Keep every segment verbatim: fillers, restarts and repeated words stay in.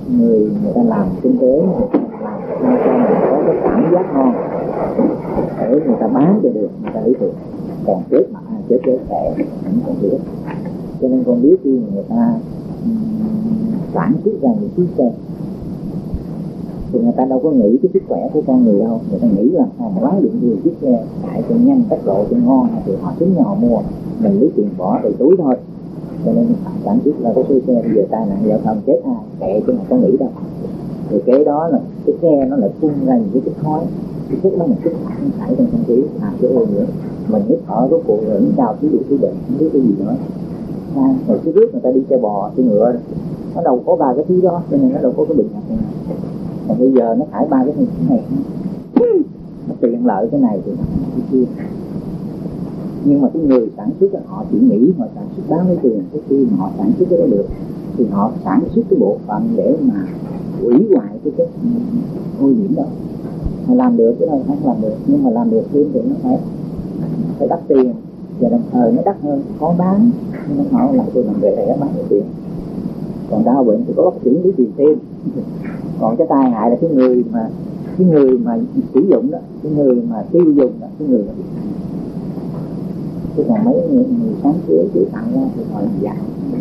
người người ta làm kinh tế, làm sao cho mình có cái cảm giác ngon để người ta bán cho được, người ta lấy tiền. Còn chết mà chết chết trẻ cũng còn biết. Cho nên con biết khi người ta um, sản xuất ra những chiếc xe thì người ta đâu có nghĩ cái sức khỏe của con người đâu, người ta nghĩ là sao mà bán được nhiều chiếc xe chạy cho nhanh, tốc độ cho ngon thì họ tính nhau mua, mình lấy tiền bỏ đầy túi thôi. Cho nên sản xuất là cái số xe bây giờ tai nạn giao thông chết ai kệ chứ không có nghĩ đâu. Thì cái đó là cái xe nó lại phun ra những cái chất khói, cái chất đó là chất thải trong không khí, làm cái ô nhiễm mình hít thở rốt cuộc rồi nó cao khí độ khí bệnh không biết cái gì nữa. À, rồi cái trước người ta đi xe bò xe ngựa nó đâu có ba cái thứ đó, cho nên nó đâu có cái bệnh này. Còn bây giờ nó thải ba cái thứ này nó tiện lợi cái này thì nó không cái kia. Nhưng mà cái người sản xuất là họ chỉ nghĩ họ sản xuất bán lấy tiền, cái khi mà họ sản xuất cái đó được thì họ sản xuất cái bộ phận để mà hủy hoại cái chất ô nhiễm đó. Họ làm được cái đâu không làm được, nhưng mà làm được thêm thì nó phải phải đắt tiền và đồng thời nó đắt hơn, khó bán, nên họ làm tôi làm về để bán được tiền. Còn đau bệnh thì có bác sĩ lấy tiền thêm. Còn cái tai hại là cái người mà cái người mà sử dụng đó, cái người mà tiêu dùng đó, cái người mà bị hại. Chứ còn mấy người, người sáng chế chữ tặng ra thì họ làm dạo.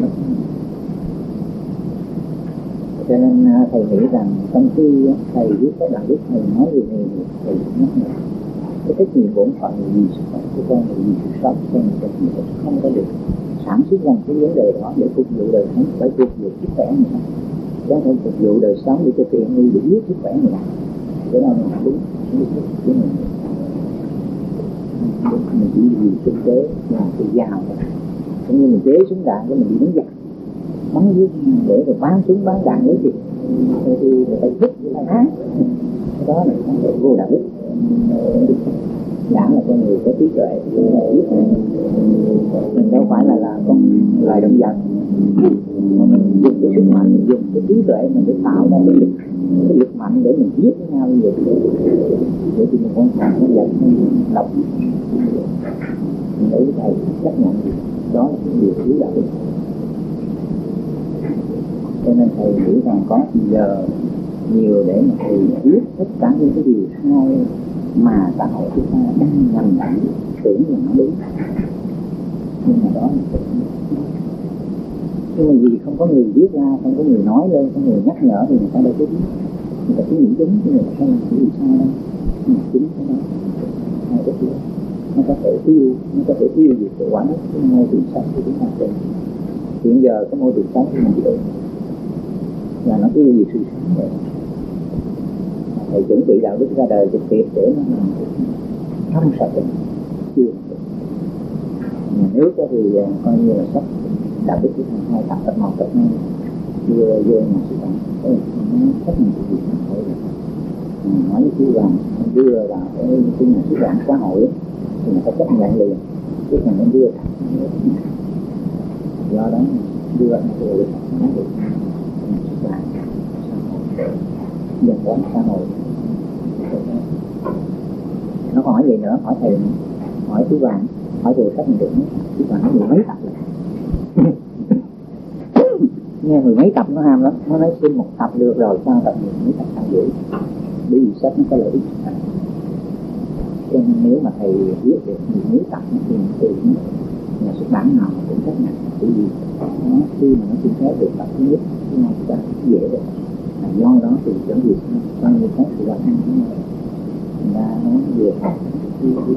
Cho nên thầy nghĩ rằng trong khi thầy viết các đạo đức, thầy nói gì thì thầy nhắc nhở cái trách nhiệm bổn phận vì sức khỏe của con, vì sự sống của con, mình không có được sản xuất ra cái vấn đề đó để phục vụ đời sống, phải phục vụ sức khỏe người ta, chứ không phục vụ đời sống để cho tiền đi để giết sức khỏe người ta. Cái đó là đúng, đúng đúng mình mình chỉ vì kinh tế là sự giàu thôi. Cũng như mình chế súng đạn của mình đi đánh giặc, bắn giết để rồi bán súng bán đạn lấy tiền, thì người ta giết người ta ác, cái đó là không phải vô đạo đức. Đảng là con người có trí tuệ, mình đâu phải là là con loài động vật, mà mình dùng cái sức mạnh, mình dùng cái trí tuệ mình để tạo ra cái lực, cái lực mạnh để mình giết với nhau như vậy, để thì mình quan trọng nó giật lọc. Đối với thầy chấp nhận đó là cái điều thiếu đạo đức. Cho nên thầy nghĩ rằng có giờ nhiều để mà thầy biết tất cả những cái điều sai mà xã hội chúng ta đang nhầm lẫn tưởng là nó đúng, nhưng mà đó là nhưng mà vì không có người viết ra, không có người nói lên, không có người nhắc nhở thì người ta đâu có biết. Người ta cứ nghĩ đúng, nhưng người ta không làm cái gì sai đâu. Nhưng mà chính cái đó hai cái chuyện nó có thể tiêu, nó có thể tiêu diệt cái quả đất cái môi trường sống của chúng ta trên. Hiện giờ cái môi trường sống của mình được là nó tiêu diệt sự sống rồi. Thầy chuẩn bị đạo đức ra đời trực tiếp để nó làm thâm sạch được chưa. Nhà nước thì coi như là sách đạo đức của thằng hai tập tập một tập hai đưa vô nhà xuất bản, nó rất là việc xã hội. Nói với chú rằng đưa vào cái cái nhà xuất bản xã hội thì người ta chấp nhận liền, chứ còn nó đưa do đó đưa vào cái lịch nó được xuất bản xã hội, dân quán xã hội. Nó còn hỏi gì nữa, hỏi thầy, hỏi chú Vàng, hỏi vừa sách mình được mấy tập, chú Vàng nó mười mấy tập rồi. Nghe mười mấy tập nó ham lắm, nó nói xin một tập được rồi, sao tập mười mấy tập sao dữ, bởi vì sách nó có lợi ích. Cho nên nếu mà thầy viết được mười mấy tập thì tự nhiên nhà xuất bản nào cũng chấp nhận, bởi vì nó khi mà nó xin phép được tập thứ nhất, thứ hai, thứ ba dễ rồi. Là do đó thì chẳng việc bao nhiêu các sự làm ăn của nó ra nó vừa học đi đi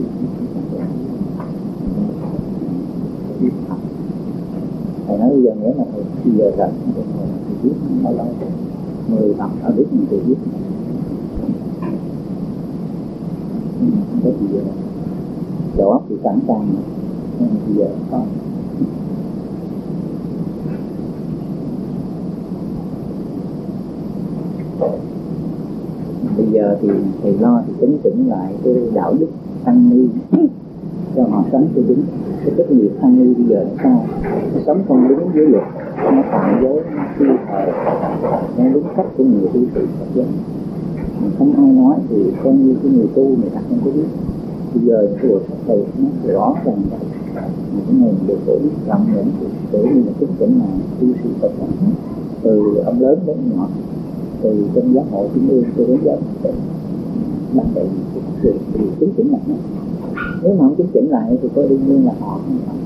đi học. Thầy nói bây giờ nếu mà thầy bây giờ rảnh thì thầy viết bao lâu mười tập ở biết mình tự viết, nhưng mà không có gì giờ đầu óc thì sẵn sàng nhưng mà bây giờ có. Bây giờ thì thầy lo thì chấn chỉnh lại cái đạo đức tăng ni cho họ sống cho đúng. Cái trách nhiệm tăng ni bây giờ là sao? Nó sống không đúng với luật, nó phạm giới, nó phi thời, nó đúng cách của người tu sĩ Phật giáo. Mà không ai nói thì coi như cái người tu người ta không có biết. Bây giờ cái luật Phật thầy nó rõ ràng vậy. Mà cái này mình được phổ biết rộng rãi, phổ như là chứng chỉnh là tu sĩ Phật giáo từ ông lớn đến nhỏ từ trong giáo hội trung ương cho đến giáo hội bạn bị sự chứng chỉnh lại. Nếu mà không chứng chỉnh lại thì có đương nhiên là họ không phải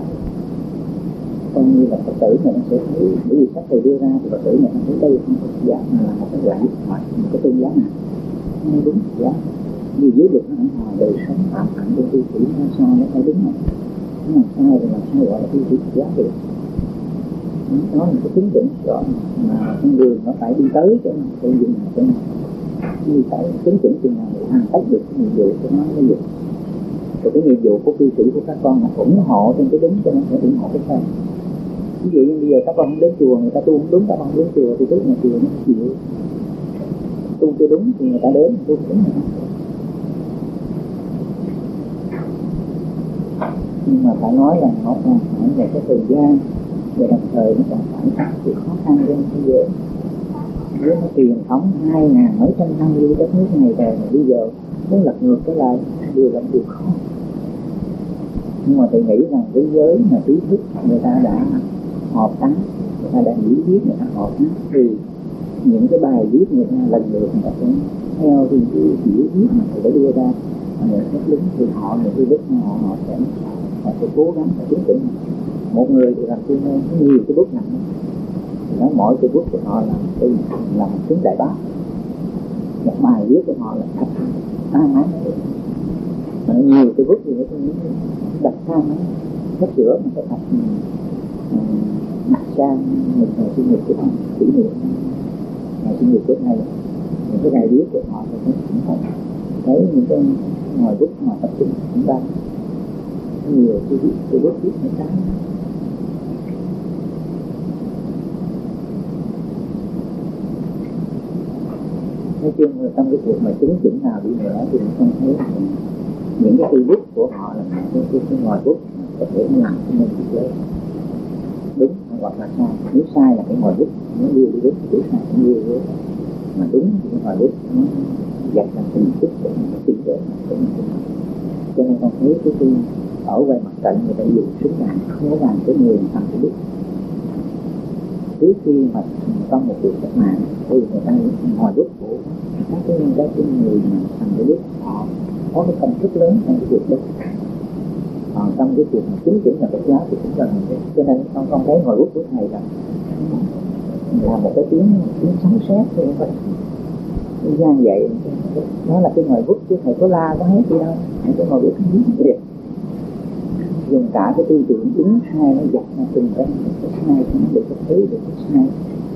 coi như là Phật tử này nó sẽ thấy, bởi vì sách thầy đưa ra thì Phật tử này nó thấy đây không có giá mà là một cái loại hoặc một cái tôn giáo nào không đúng giá. Vì dưới luật nó hẳn hò đời sống phạm hạnh của tu sĩ nó sao nó phải đúng rồi, nó làm sai thì làm sao gọi là tu sĩ giá được. Đó là cái chứng chỉnh rõ mà con đường nó phải đi tới cái nào, cái gì nào, cái nào đi tới chứng chỉnh chừng nào để hoàn tất được cái nhiệm vụ của nó mới được. Rồi cái nhiệm vụ của cư sĩ của các con là ủng hộ trên cái đúng cho nên phải ủng hộ cái sai. Ví dụ như bây giờ các con không đến chùa, người ta tu không đúng, các con đến chùa thì tức nhà chùa nó chịu tu chưa đúng thì người ta đến tu đúng rồi. Nhưng mà phải nói là nó còn phải về cái thời gian, và đồng thời nó còn phải có sự khó khăn trên thế giới. Với cái truyền thống hai ngàn mấy trăm năm đi đất nước này rồi mà bây giờ muốn lật ngược cái lại đều là điều khó. Nhưng mà thầy nghĩ rằng cái giới mà trí thức người ta đã họp tán, người ta đã nghĩ viết, người ta họp tán thì những cái bài viết người ta lần lượt người ta sẽ theo thì cái hiểu viết mà thầy đã đưa ra người xét lính thì họ những cái bức họ họ sẽ họ sẽ cố gắng và chứng chỉnh. Một người thì làm chuyên môn nhiều cái bức này thì nói mỗi cái bức của họ là cái là một chứng đại bác, một bài viết của họ là thật ta máy mà nhiều cái bức thì nó cũng đặt sang máy hết sửa mà cái thật đặt sang một ngày sinh nhật của họ kỷ niệm ngày sinh nhật của thầy, những cái bài viết của họ thì cũng phải thấy những cái ngoài bức mà tập trung chúng ta nhiều cái viết cái bức viết những cái nói chung là trong cái cuộc mà chứng chỉnh nào đi nữa thì mình không thấy những cái tư bút của họ là cái, cái, cái ngòi bút có thể làm cho mình bị lớn đúng hoặc là sai. Nếu sai là cái ngòi bút nó đưa đi đúng thì sai cũng đưa đi, mà đúng thì cái ngòi bút nó dạy thành hình thức để nó tiến tới. Cho nên con thấy cái khi ở ngoài mặt trận người ta dùng súng đạn không có làm cái người thành cái bút. Trước khi mà trong một cuộc cách mạng thì người ta ngòi bút của các cái các cái người mà thành cái bút họ có cái công sức lớn trong cái việc đó. Còn trong cái việc mà chứng chỉnh là Phật giáo thì cũng là thế. Cho nên con con thấy ngòi bút của thầy là là một cái tiếng tiếng sấm sét thì không phải gian vậy. Nó là cái ngòi bút chứ thầy có la có hết gì đâu. Cái ngòi bút nó viết dùng cả cái tư tưởng đúng sai nó dạy nó từng cái cái sai nó được cái thấy được cái sai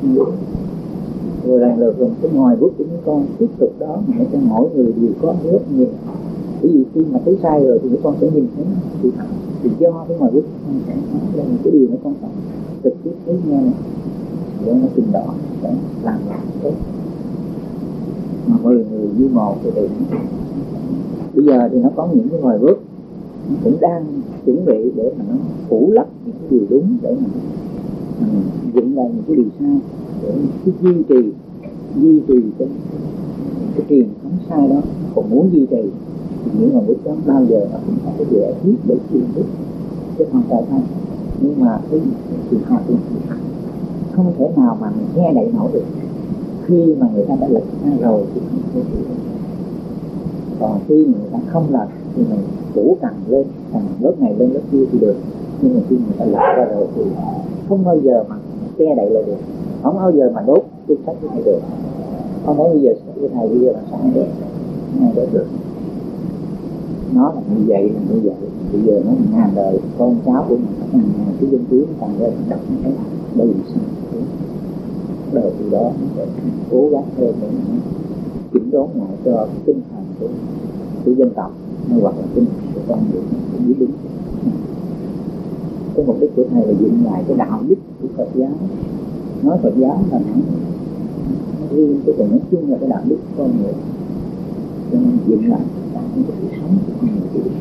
rồi lần lượt dùng cái ngòi bút của những con tiếp tục đó mà để cho mỗi người đều có lớp nhìn. Bởi vì khi mà thấy sai rồi thì các con sẽ nhìn thấy sự thật, thì do cái ngòi bút con sẽ nói lên cái điều mà con phải trực tiếp thấy nghe này để nó trình đỏ để làm làm tốt. Mà mười người như một thì được. Bây giờ thì nó có những cái ngòi bút cũng đang chuẩn bị để mà nó phủ lấp những cái điều đúng để mà mình dựng lại những cái điều sai để cái duy trì duy trì cái cái truyền thống sai đó. Còn muốn duy trì thì những ngòi bút đó bao giờ nó cũng có cái dễ thiết để truyền bút chứ không phải thôi. Nhưng mà cái trường hợp thì không thể nào mà mình nghe đẩy nổi được. Khi mà người ta đã lật ra rồi thì không thể được. Còn khi người ta không lật thì mình phủ càng lên, càng lớp này lên lớp kia thì được. Nhưng mà khi người ta lật ra rồi thì không bao giờ mà che đậy lại được, không bao giờ mà đốt cái sách của thầy được. Không nói bây giờ cái thầy bây giờ là sao được, không đốt được. Nó là như vậy là như vậy. Bây giờ nó ngàn đời con cháu của mình nó ngàn cái dân tiếng càng lên đọc nó thấy bởi vì sao đời từ đó nó sẽ cố gắng hơn để nó chỉnh đốn lại cho tinh thần của của dân tộc hoặc là tinh thần của con người nó cũng đúng. Cái mục đích của thầy là dựng lại cái đạo đức của Phật giáo. Nói Phật giáo là nó riêng, cái còn nói chung là cái đạo đức của con người. Cho nên dựng lại cái sự sống của con người.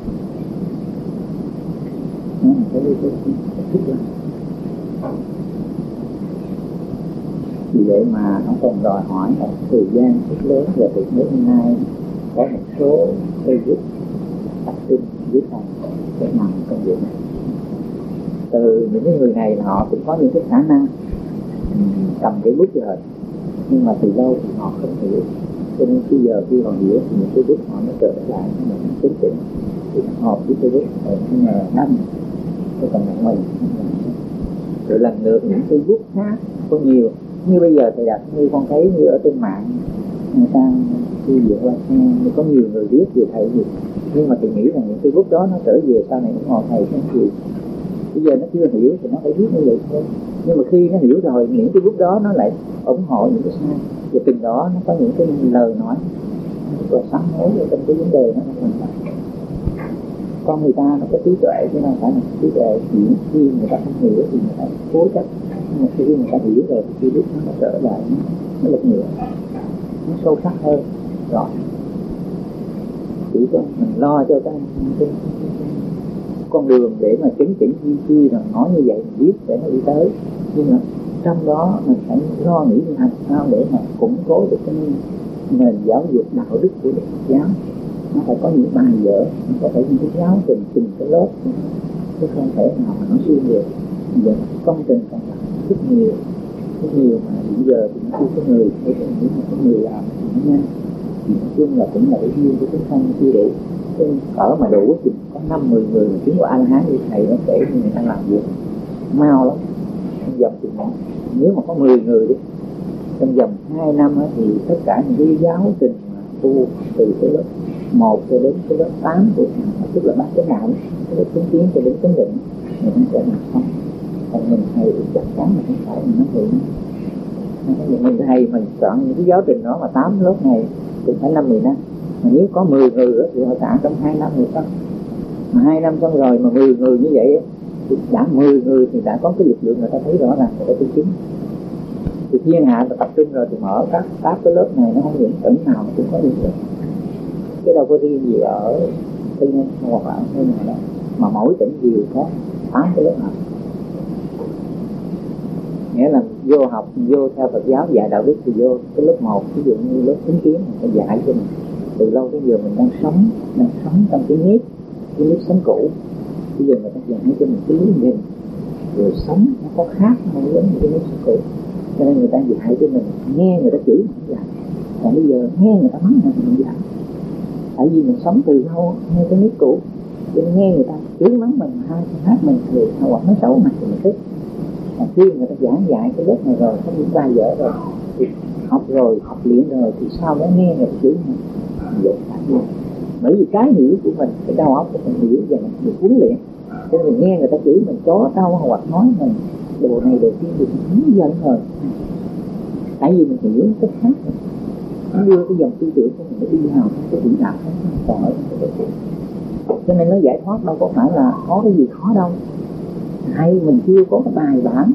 Nó là cái cái thức lắm. Vì vậy mà nó còn đòi hỏi một thời gian rất lớn. Và từ đến hôm nay có một số cây bút tập trung dưới thầy để làm công việc này. Từ những cái người này là họ cũng có những cái khả năng cầm cái bút rồi nhưng mà từ lâu thì họ không hiểu, cho nên bây giờ khi họ hiểu thì những cái bước họ nó trở lại mình chấn chỉnh thì nó hợp với cái bước nhưng mà năm cái còn nặng mình rồi lần lượt những cái bước khác có nhiều. Như bây giờ thầy đặt như con thấy như ở trên mạng người ta thư viện qua có nhiều người viết về thầy gì, nhưng mà thầy nghĩ rằng những cái bước đó nó trở về sau này nó ngồi thầy không chịu. Bây giờ nó chưa hiểu thì nó phải viết như vậy thôi, nhưng mà khi nó hiểu rồi những cái bước đó nó lại ủng hộ những cái sai, và từng đó nó có những cái lời nói rất là sáng hối trong cái vấn đề nó không thành. Con người ta nó có trí tuệ chứ không phải là trí tuệ chỉ khi người ta không hiểu thì người ta cố chấp, nhưng mà khi người ta hiểu rồi thì cái bước nó, nó trở lại nó, nó lực nhiều, nó sâu sắc hơn. Rồi chỉ có mình lo cho cái, cái, cái con đường để mà chấn chỉnh chi chi rồi nói như vậy mình biết để nó đi tới, nhưng mà trong đó mình phải lo nghĩ làm sao để mà củng cố được cái nền giáo dục đạo đức của Đức Phật giáo. Nó phải có những bài vở, nó có phải những cái giáo trình từng cái lớp, chứ không thể nào mà nó xuyên được. Giờ công trình còn làm rất nhiều, rất nhiều mà hiện giờ thì nó chưa có người, hay là những mà có người làm thì nó nhanh. Thì nói chung là cũng là cái duyên của chúng sanh chưa đủ. Ở mà đủ thì có năm mười người mà chứng của A La Hán như thầy nó kể thì người ta làm việc mau lắm. Trong vòng thì nếu mà có mười người đi, trong vòng hai năm á, thì tất cả những cái giáo trình mà tu từ cái lớp một cho đến cái lớp tám của tức là bát chánh đạo, cái lớp chứng kiến cho đến chánh định người ta sẽ làm xong. Còn mình thầy thì chắc chắn là không phải mình nói vậy. Mình thầy mình chọn những cái giáo trình đó mà tám lớp này cũng phải năm mười năm. Mà nếu có mười người đó, thì họ trả trong hai năm rồi xong. Mà hai năm xong rồi mà mười người như vậy thì đã mười người thì đã có cái lực lượng người ta thấy rõ ràng người ta chứng kiến. Thì thiên hạ tập trung rồi thì mở các các cái lớp này nó không những tỉnh nào mà cũng có được. Cái đâu có riêng gì ở Tây Ninh hoặc là ở nơi nào đó, mà mỗi tỉnh đều có tám cái lớp học. Nghĩa là vô học, vô theo Phật giáo dạy đạo đức thì vô cái lớp một, ví dụ như lớp chứng kiến mình phải dạy cho mình. Từ lâu đến giờ mình đang sống, đang sống trong cái nếp, cái nếp sống cũ. Bây giờ người ta dạy cho mình cái lý nhìn, rồi sống nó có khác không giống như cái nếp sống cũ. Cho nên người ta dạy cho mình, nghe người ta chửi mình không dạy. Còn bây giờ nghe người ta mắng mình không dạy. Tại vì mình sống từ lâu nghe cái nếp cũ, cho nên nghe người ta chửi mắng mình, hai hát mình thì hoặc nói xấu mình thì mình thích. Mà khi người ta giảng dạy cái lớp này rồi, có những bài vở rồi, thì học rồi, học luyện rồi, thì sau đó nghe người ta chửi mình vậy phải luôn. Bởi vì cái hiểu của mình, cái đầu óc của mình hiểu và mình được huấn luyện, cho nên mình nghe người ta chửi mình chó trâu hoặc nói mình đồ này đồ kia thì mình không giận rồi. Tại vì mình hiểu cái khác rồi, nó đưa cái dòng tư tưởng của mình để đi vào cái vĩ đạo nó còn ở trong cái cuộc. Cho nên nó giải thoát đâu có phải là có cái gì khó đâu, hay mình chưa có cái bài bản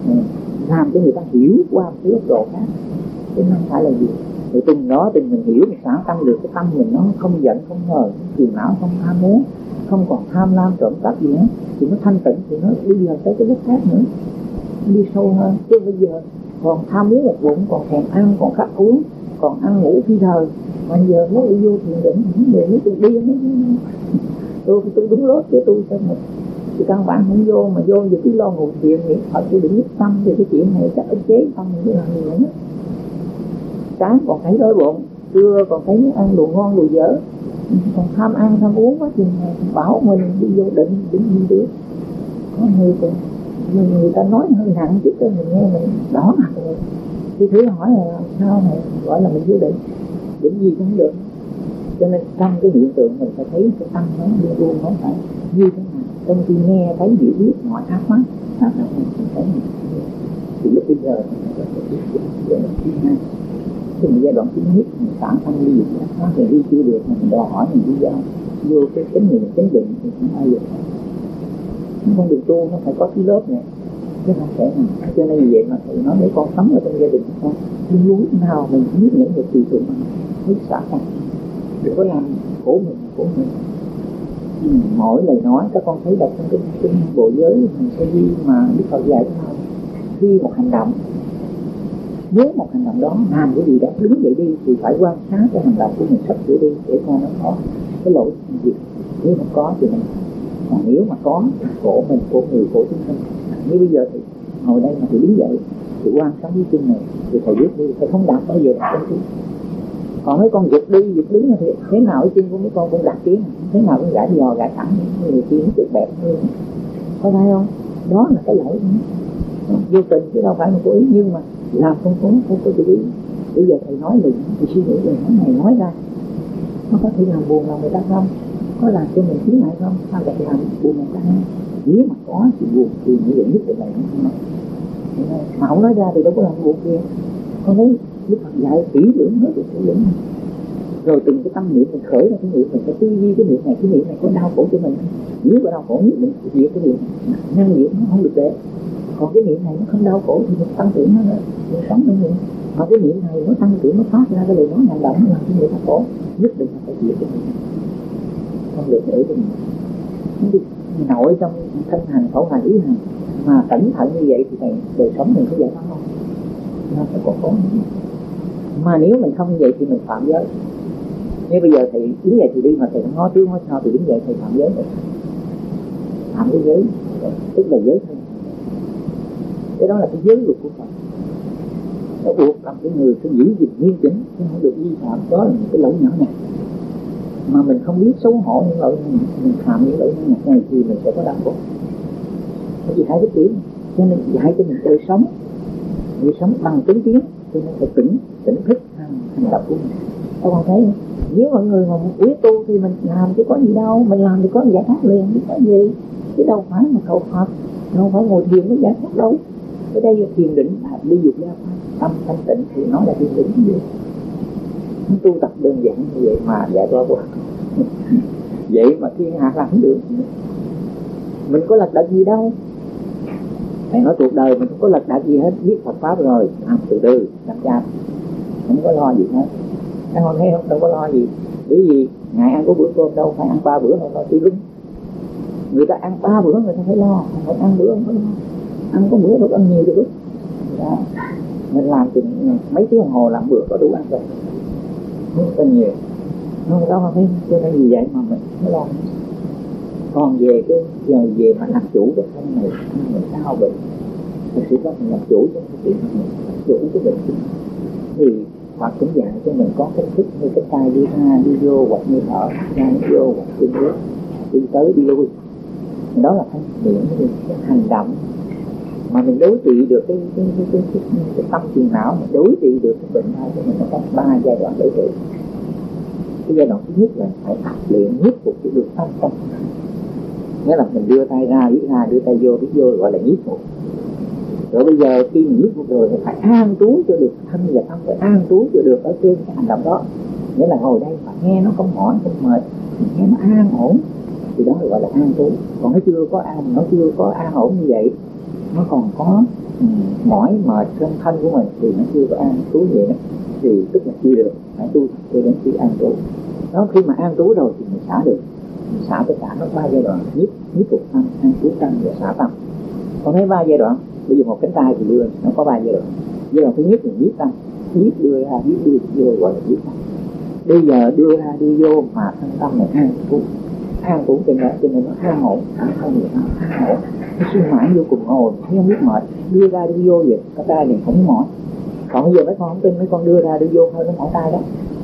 làm cho người ta hiểu qua một cái góc độ khác, chứ không phải là gì. Rồi từng đó từng mình hiểu mình xả tâm được cái tâm mình nó không giận không ngờ, phiền não không tham muốn, không còn tham lam trộm cắp gì nữa, thì nó thanh tịnh thì nó bây giờ tới cái lớp khác nữa, nó đi sâu hơn. Chứ bây giờ còn tham muốn một bụng, còn thèm ăn, còn khát uống, còn ăn ngủ phi thời, mà giờ nó đi vô thiền định vấn đề nó tôi điên nó tôi tôi đúng lốt để tôi cho mình thì căn bản không vô, mà vô giờ cứ lo ngủ thiền nghĩ thật tôi đừng nhất tâm thì cái chuyện này chắc ức chế tâm mình làm gì nữa. Sáng còn thấy đói bụng, trưa còn thấy ăn đồ ngon đồ dở, còn tham ăn tham uống quá chừng bảo mình đi vô định định gì được. Có người còn người, người ta nói hơi nặng chút cho mình nghe mình đỏ mặt rồi. Thì thử hỏi là sao mà gọi là mình vô định, định gì cũng được. Cho nên trong cái hiện tượng mình phải thấy cái tâm nó đi luôn nó phải như thế nào. Trong khi nghe thấy hiểu biết mọi ác mắt ác là mình cũng thấy mình thì lúc bây giờ mình có thể biết giai đoạn thứ hai. Thì giai đoạn thứ nhất mình phản thân đi được ác mắt thì đi chưa được mà mình đòi hỏi mình đi vào vô cái chánh niệm chánh định thì không ai được. Con đường tu nó phải có cái lớp này chứ không thể nào. Cho nên vì vậy mà thầy nói để con sống ở trong gia đình con luôn luôn nào mình biết những người tùy thuộc mình biết xả thân, đừng có làm khổ mình khổ mình. Ừ, mỗi lời nói các con thấy đọc trong cái, cái bộ giới mình sẽ ghi mà Đức Phật dạy thế nào. Khi một hành động, nếu một hành động đó làm cái gì đó đứng dậy đi thì phải quan sát cái hành động của mình sắp sửa đi để coi nó có cái lỗi gì. Nếu mà có thì mình, còn nếu mà có thì khổ mình, khổ người, khổ chúng sinh. Như bây giờ thì ngồi đây mà thì đứng dậy thì quan sống với chân này thì thầy biết đi, thầy không đặt bao giờ đặt chân. Còn mấy con giật đi giật đứng thì thế nào cái chân của mấy con cũng đặt tiếng, thế nào cũng gãi giò gãi thẳng, người kia nó chụp bẹp hơn, có thấy không? Đó là cái lỗi vô tình chứ đâu phải là cố ý, nhưng mà làm không có không có chú ý. Bây giờ thầy nói mình thì suy nghĩ về cái này nói ra, nó có thể làm buồn lòng người ta không? Có làm cho mình tiếng lại không? Sao lại làm buồn người ta? Nếu mà có thì buồn thì như vậy nhất định là không nói. Mà không nói ra thì đâu có làm buồn kia. Con thấy Đức Phật dạy kỹ lưỡng hết được kỹ lưỡng. Rồi từng cái tâm niệm mình khởi ra cái niệm mình phải tư duy cái niệm này, cái niệm này có đau khổ cho mình. Nếu có đau khổ nhất mình diệt cái niệm năng niệm nó không được để. Còn cái niệm này nó không đau khổ thì mình tăng trưởng nó nữa, mình sống nữa nữa. Mà cái niệm này nó tăng trưởng nó phát ra cái lời nói hành động nó làm cho người ta khổ, nhất định là phải diệt cái niệm, không được để cho mình nội trong thân hành khẩu hành ý hành mà cẩn thận như vậy thì đời sống mình có giải thoát không? Nó phải còn có. Mà nếu mình không như vậy thì mình phạm giới. Nếu bây giờ thầy đứng dậy thì đi mà thầy không ngó trước ngó sau thì đứng dậy thầy phạm giới rồi. Phạm cái giới tức là giới thân. Cái đó là cái giới luật của Phật. Nó buộc làm cái người phải giữ gìn nghiêm chỉnh, chứ không được vi phạm. Đó là những cái lỗi nhỏ nhặt mà mình không biết xấu hổ những lỗi này, mình phạm những lỗi nhỏ nhặt này thì mình sẽ có đau khổ. Bởi vì hai cái tiếng cho nên dạy cho mình đời sống, đời sống bằng tính tiếng, cho nên phải tỉnh tỉnh thức hành, hành động của mình. Các bạn thấy không? Nếu mọi người mà quý tu thì mình làm chứ có gì đâu, mình làm thì có giải thoát liền, chứ có gì, chứ đâu phải mà cầu Phật, đâu phải ngồi thiền mới giải thoát đâu. Ở đây là thiền định, đi dục ra tâm thanh tịnh thì nó là thiền định gì? Nó tu tập đơn giản như vậy mà giải thoát qua. Vậy mà thiên hạ làm không được. Mình có lật đật gì đâu. Thầy nói cuộc đời mình không có lật đật gì hết, biết Phật Pháp rồi, làm từ từ, làm cha, không có lo gì hết. Các con thấy không? Đâu có lo gì. Bởi vì ngày ăn có bữa cơm đâu, phải ăn ba bữa thôi, lo tí lúng. Người ta ăn ba bữa người ta phải lo, không phải ăn bữa không phải lo. Ăn có bữa đâu có ăn nhiều được. Đó. Mình làm thì mấy tiếng đồng hồ làm bữa có đủ ăn rồi, không có nhiều. Không có thấy cho nên vì vậy mà mình mới lo. Còn về cái giờ về mà làm chủ cái thân này, mình sao bệnh? Thực sự đó mình làm chủ cho cái chuyện mình làm chủ cái bệnh thì Phật cũng dạy cho mình có cái thức như cái tay đi ra đi vô hoặc như thở ra đi vô hoặc đi nước đi tới đi lui. Đó là cái niệm cái hành động mà mình đối trị được cái cái cái cái, cái, cái, cái tâm phiền não, mình đối trị được cái bệnh này thì mình có ba giai đoạn đối trị. Cái giai đoạn thứ nhất là phải tập luyện nhiếp phục cái được tâm tâm. Nghĩa là mình đưa tay ra biết ra, đưa tay vô biết vô gọi là nhiếp phục. Rồi bây giờ khi mình nhiếp phục rồi thì phải an trú cho được thân và tâm, phải an trú cho được ở trên cái hành động đó. Nghĩa là ngồi đây mà nghe nó không mỏi không mệt, nghe nó an ổn thì đó là gọi là an trú. Còn nó chưa có an, nó chưa có an ổn như vậy, nó còn có um, mỏi mệt trên thân của mình thì nó chưa có an trú vậy đó, thì tức là chưa được, phải tu cho đến khi an trú. Đó, khi mà an trú rồi thì mình xả được, mình xả tất cả nó ba giai đoạn: nhiếp nhiếp phục tâm, an trú tâm và xả tâm. Còn thấy ba giai đoạn, bây giờ một cánh tay thì đưa nó có ba giai đoạn. Giai đoạn thứ nhất là nhiếp tâm, nhiếp đưa ra nhiếp đưa vô gọi là nhiếp tâm. Bây giờ đưa ra đưa vô mà thân tâm này an trú, an trú trên đó cho nên nó an ổn, an không được an ổn. Nó suy mãi vô cùng ngồi, thấy không biết mệt, đưa ra đưa vô vậy, cái tay này không mỏi. Còn bây giờ mấy con không tin, mấy con đưa ra đưa vô thôi nó mỏi tay đó,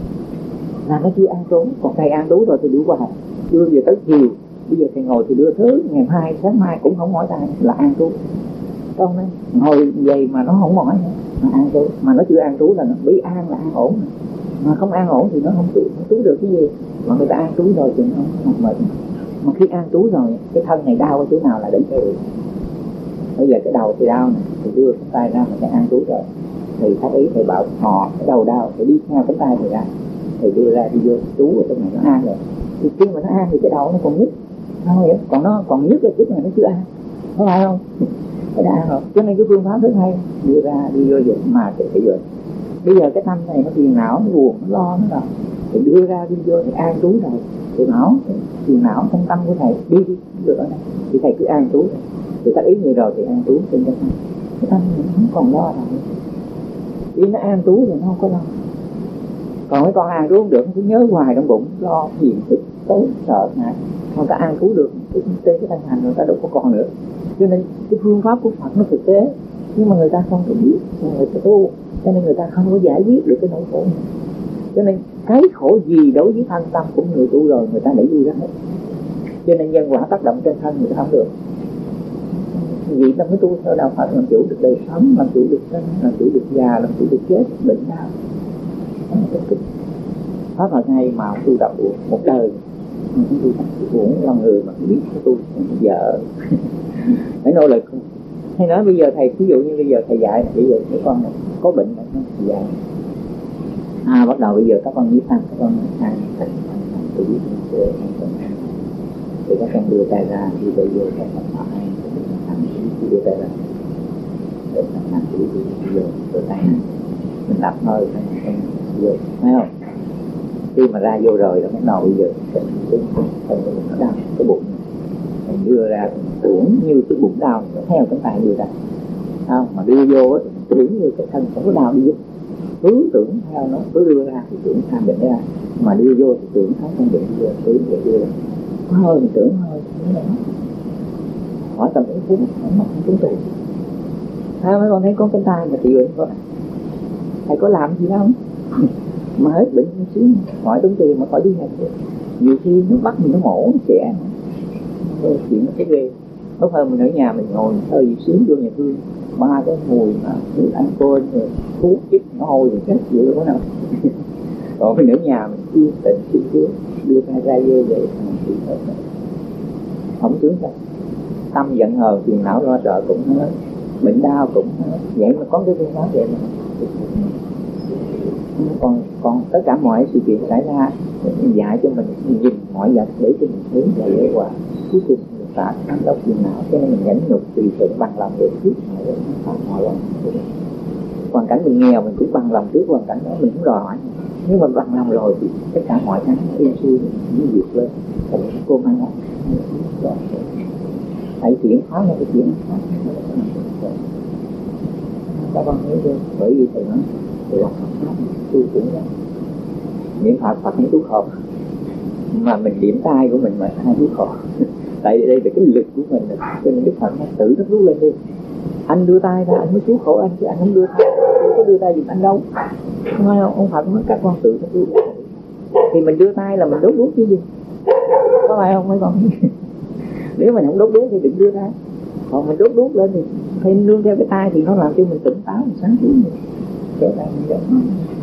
là nó chưa an trú. Còn thầy an trú rồi thì đưa qua học, đưa về tới chiều, bây giờ thầy ngồi thì đưa thứ, ngày mai, sáng mai cũng không mỏi tay, là an trú. Con đấy, ngồi vậy mà nó không mỏi nữa, mà an trú, mà nó chưa an trú là nó bị an là an ổn, mà không an ổn thì nó không trú, không trú được cái gì. Mà người ta an trú rồi thì nó không mệt. Mà khi an trú rồi, cái thân này đau ở chỗ nào là để cho được. Bây giờ cái đầu thì đau này, thì đưa cái tay ra mà cái an trú rồi, thì thác ý thầy bảo họ cái đầu đau thì đi theo cái tay thầy ra, thầy đưa ra đi vô trú ở trong này nó an rồi. Thì khi mà nó an thì cái đầu nó còn nhức, thôi còn nó còn nhức là lúc này nó chưa an, có phải không? Cái đã an rồi. Cho nên cái phương pháp rất hay, đưa ra đi vô vậy mà thì phải rồi. Bây giờ cái tâm này nó phiền não, nó buồn, nó lo nó rồi, thì đưa ra đi vô thì an trú rồi. Thì não, phiền não trong tâm của thầy đi đi được ở đây, thì thầy cứ an trú. Thì tác ý như rồi thì an trú trên cái tâm. Cái tâm mình không còn lo rồi. Vì nó an trú thì nó không có lo. Còn mấy con an trú không được, nó cứ nhớ hoài trong bụng, lo phiền tức tối sợ ngại. Còn ta an trú được, trên cái thân hành người ta đâu có còn nữa. Cho nên cái phương pháp của Phật nó thực tế, nhưng mà người ta không có biết, người ta tu, cho nên người ta không có giải quyết được cái nỗi khổ này. Cho nên cái khổ gì đối với thân tâm của người tu rồi người ta đẩy đi ra hết. Cho nên nhân quả tác động trên thân người ta không được. Vì ta mới tu theo đạo Phật, làm chủ được đời sống, làm chủ được thân, làm chủ được già, làm chủ được chết, bệnh đau. Pháp Phật hay mà tu tập một đời, cũng là người mà biết tu vợ phải nỗ lực. Hay nói bây giờ thầy, ví dụ như bây giờ thầy dạy, bây giờ mấy con này có bệnh này không thầy dạy. À bắt đầu bây giờ các con biết ăn, các con ăn thịt, tôi biết tôi ăn, thì các con đưa tay ra, thì bây giờ các con họ ăn, ăn thì đưa tay ra, để các ăn thì bây giờ đưa tay ăn, mình đập hơi, mình vô, thấy không? Khi mà ra vô rồi, nó bắt đầu bây giờ cái nó đau cái bụng, mình đưa ra tưởng như cái bụng đau, nó theo cái tay đưa ra, không? Mà đưa vô tưởng như cái thân không có đau đi vô, cứ tưởng theo nó, cứ đưa ra thì tưởng tham bệnh ra, mà đưa vô thì tưởng thấy không bệnh đưa, tưởng vậy đưa ra, có hơi mình tưởng hơi, nó là hỏi tầm mấy phút, nó mất chúng tù. Hai mấy con thấy có cái tay mà chị ơi có thầy có làm gì đâu mà hết bệnh một xíu hỏi tốn tiền mà khỏi đi học được. Nhiều khi nó bắt mình nó mổ nó trẻ rồi chuyện nó cái ghê. Lúc hơn mình ở nhà mình ngồi hơi gì xíu vô nhà thương ba cái mùi mà ăn côn rồi thuốc chích nó hôi rồi chết dữ có nào. Còn mình ở nhà mình yên tĩnh xíu xíu đưa tay ra vô vậy không tướng đâu. Tâm giận hờn phiền não lo sợ cũng hết, bệnh đau cũng hết. Vậy mà có cái phương pháp vậy mà còn còn tất cả mọi sự kiện xảy ra mình dạy cho mình, mình nhìn mọi vật để cho mình hướng và lễ quả. Cuối cùng mình tạ tham đốc phiền não, cho nên mình nhẫn nhục tùy thuận bằng lòng để trước mọi người phạm mọi lòng. Hoàn cảnh mình nghèo mình cũng bằng lòng trước hoàn cảnh đó, mình cũng đòi hỏi. Nhưng mà bằng lòng rồi thì tất cả mọi cái êm xuôi nó vượt lên. Còn cô mang nói hãy chuyển hóa một cái chuyển hóa. Các con nhớ chưa? Bởi vì thầy nói thì là Phật pháp tu cũng đó. Niệm Phật Phật những tu khổ, mà mình điểm tay của mình mà hai tu khổ. Tại đây là cái lực của mình, cho nên Đức Phật nó tự nó rút lên đi. Anh đưa tay ra anh mới cứu khổ anh, chứ anh không đưa tay, không có đưa tay giùm anh đâu. Không phải không? Ông Phật nói các con tự nó rút. Thì mình đưa tay là mình đốt đuốc chứ gì? Có phải không mấy con? Nếu mình không đốt đuốc thì đừng đưa tay. Còn mình đốt đuốc lên thì thêm nương theo cái tay thì nó làm cho mình tỉnh táo, mình sáng suốt. Trở lại mình dẫn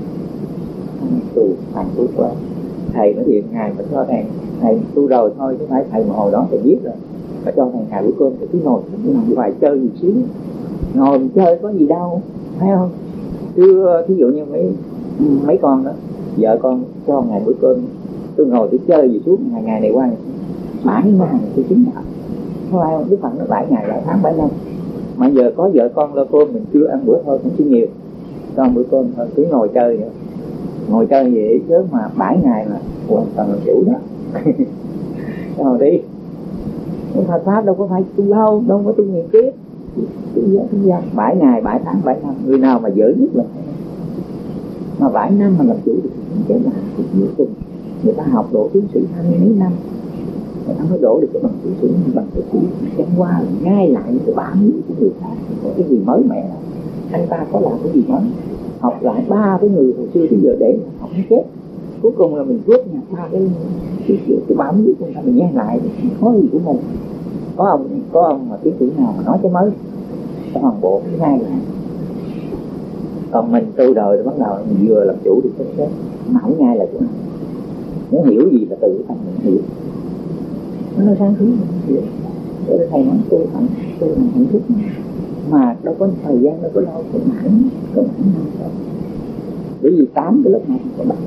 tu thành tu quá. Thầy nói chuyện ngày mình cho thầy thầy tu rồi thôi, chứ phải thầy mà hồi đó thầy biết rồi. Phải cho thầy ngày bữa cơm thì cứ ngồi cứ nằm ngoài chơi gì xíu, ngồi mình chơi có gì đâu, thấy không? Chứ thí dụ như mấy mấy con đó, vợ con cho ngày bữa cơm tôi ngồi tôi chơi gì suốt ngày ngày này qua bảy ngày tôi chính đạo. Không ai không? Đức Phật nó bảy ngày bảy tháng bảy năm. Mà giờ có vợ con lo cơm mình chưa ăn bữa thôi cũng chưa nhiều, cho bữa cơm thôi cứ ngồi chơi vậy. Ngồi chơi vậy chứ mà bảy ngày mà hoàn toàn là chủ đó. Rồi đi. Phật pháp đâu có phải tu lâu, đâu có tu nhiều kiếp. Tu giá tu giá bảy ngày bảy tháng bảy năm, người nào mà dở nhất là mà bảy năm mà làm chủ được thì chết là nhiều tình. Người ta học độ tiến sĩ hai mươi mấy năm, người ta mới đổ được cái bằng tiến sĩ, bằng tiến sĩ chẳng qua ngay lại những cái bả miếu của người khác. Có cái gì mới mẻ đâu, anh ta có làm cái gì mới, học lại ba cái người hồi xưa tới giờ để học nó chết. Cuối cùng là mình rút nhặt ba cái cái cái, cái bả miếu của người ta mình nhai lại thì có gì của mình. Có ông có ông mà tiến sĩ nào mà nói cái mới toàn bộ cái ngay lại. Còn mình tu đời thì bắt đầu mình vừa làm chủ được cái chết mà không ngay là chỗ nào. Muốn hiểu gì là tự thân mình hiểu, nó sáng suốt mình hiểu. Để thầy nói tu hạnh tu là hạnh phúc mà đâu có thời gian đâu có lâu có mãi có mãi năm đâu. Bởi vì tám cái lớp học có bảy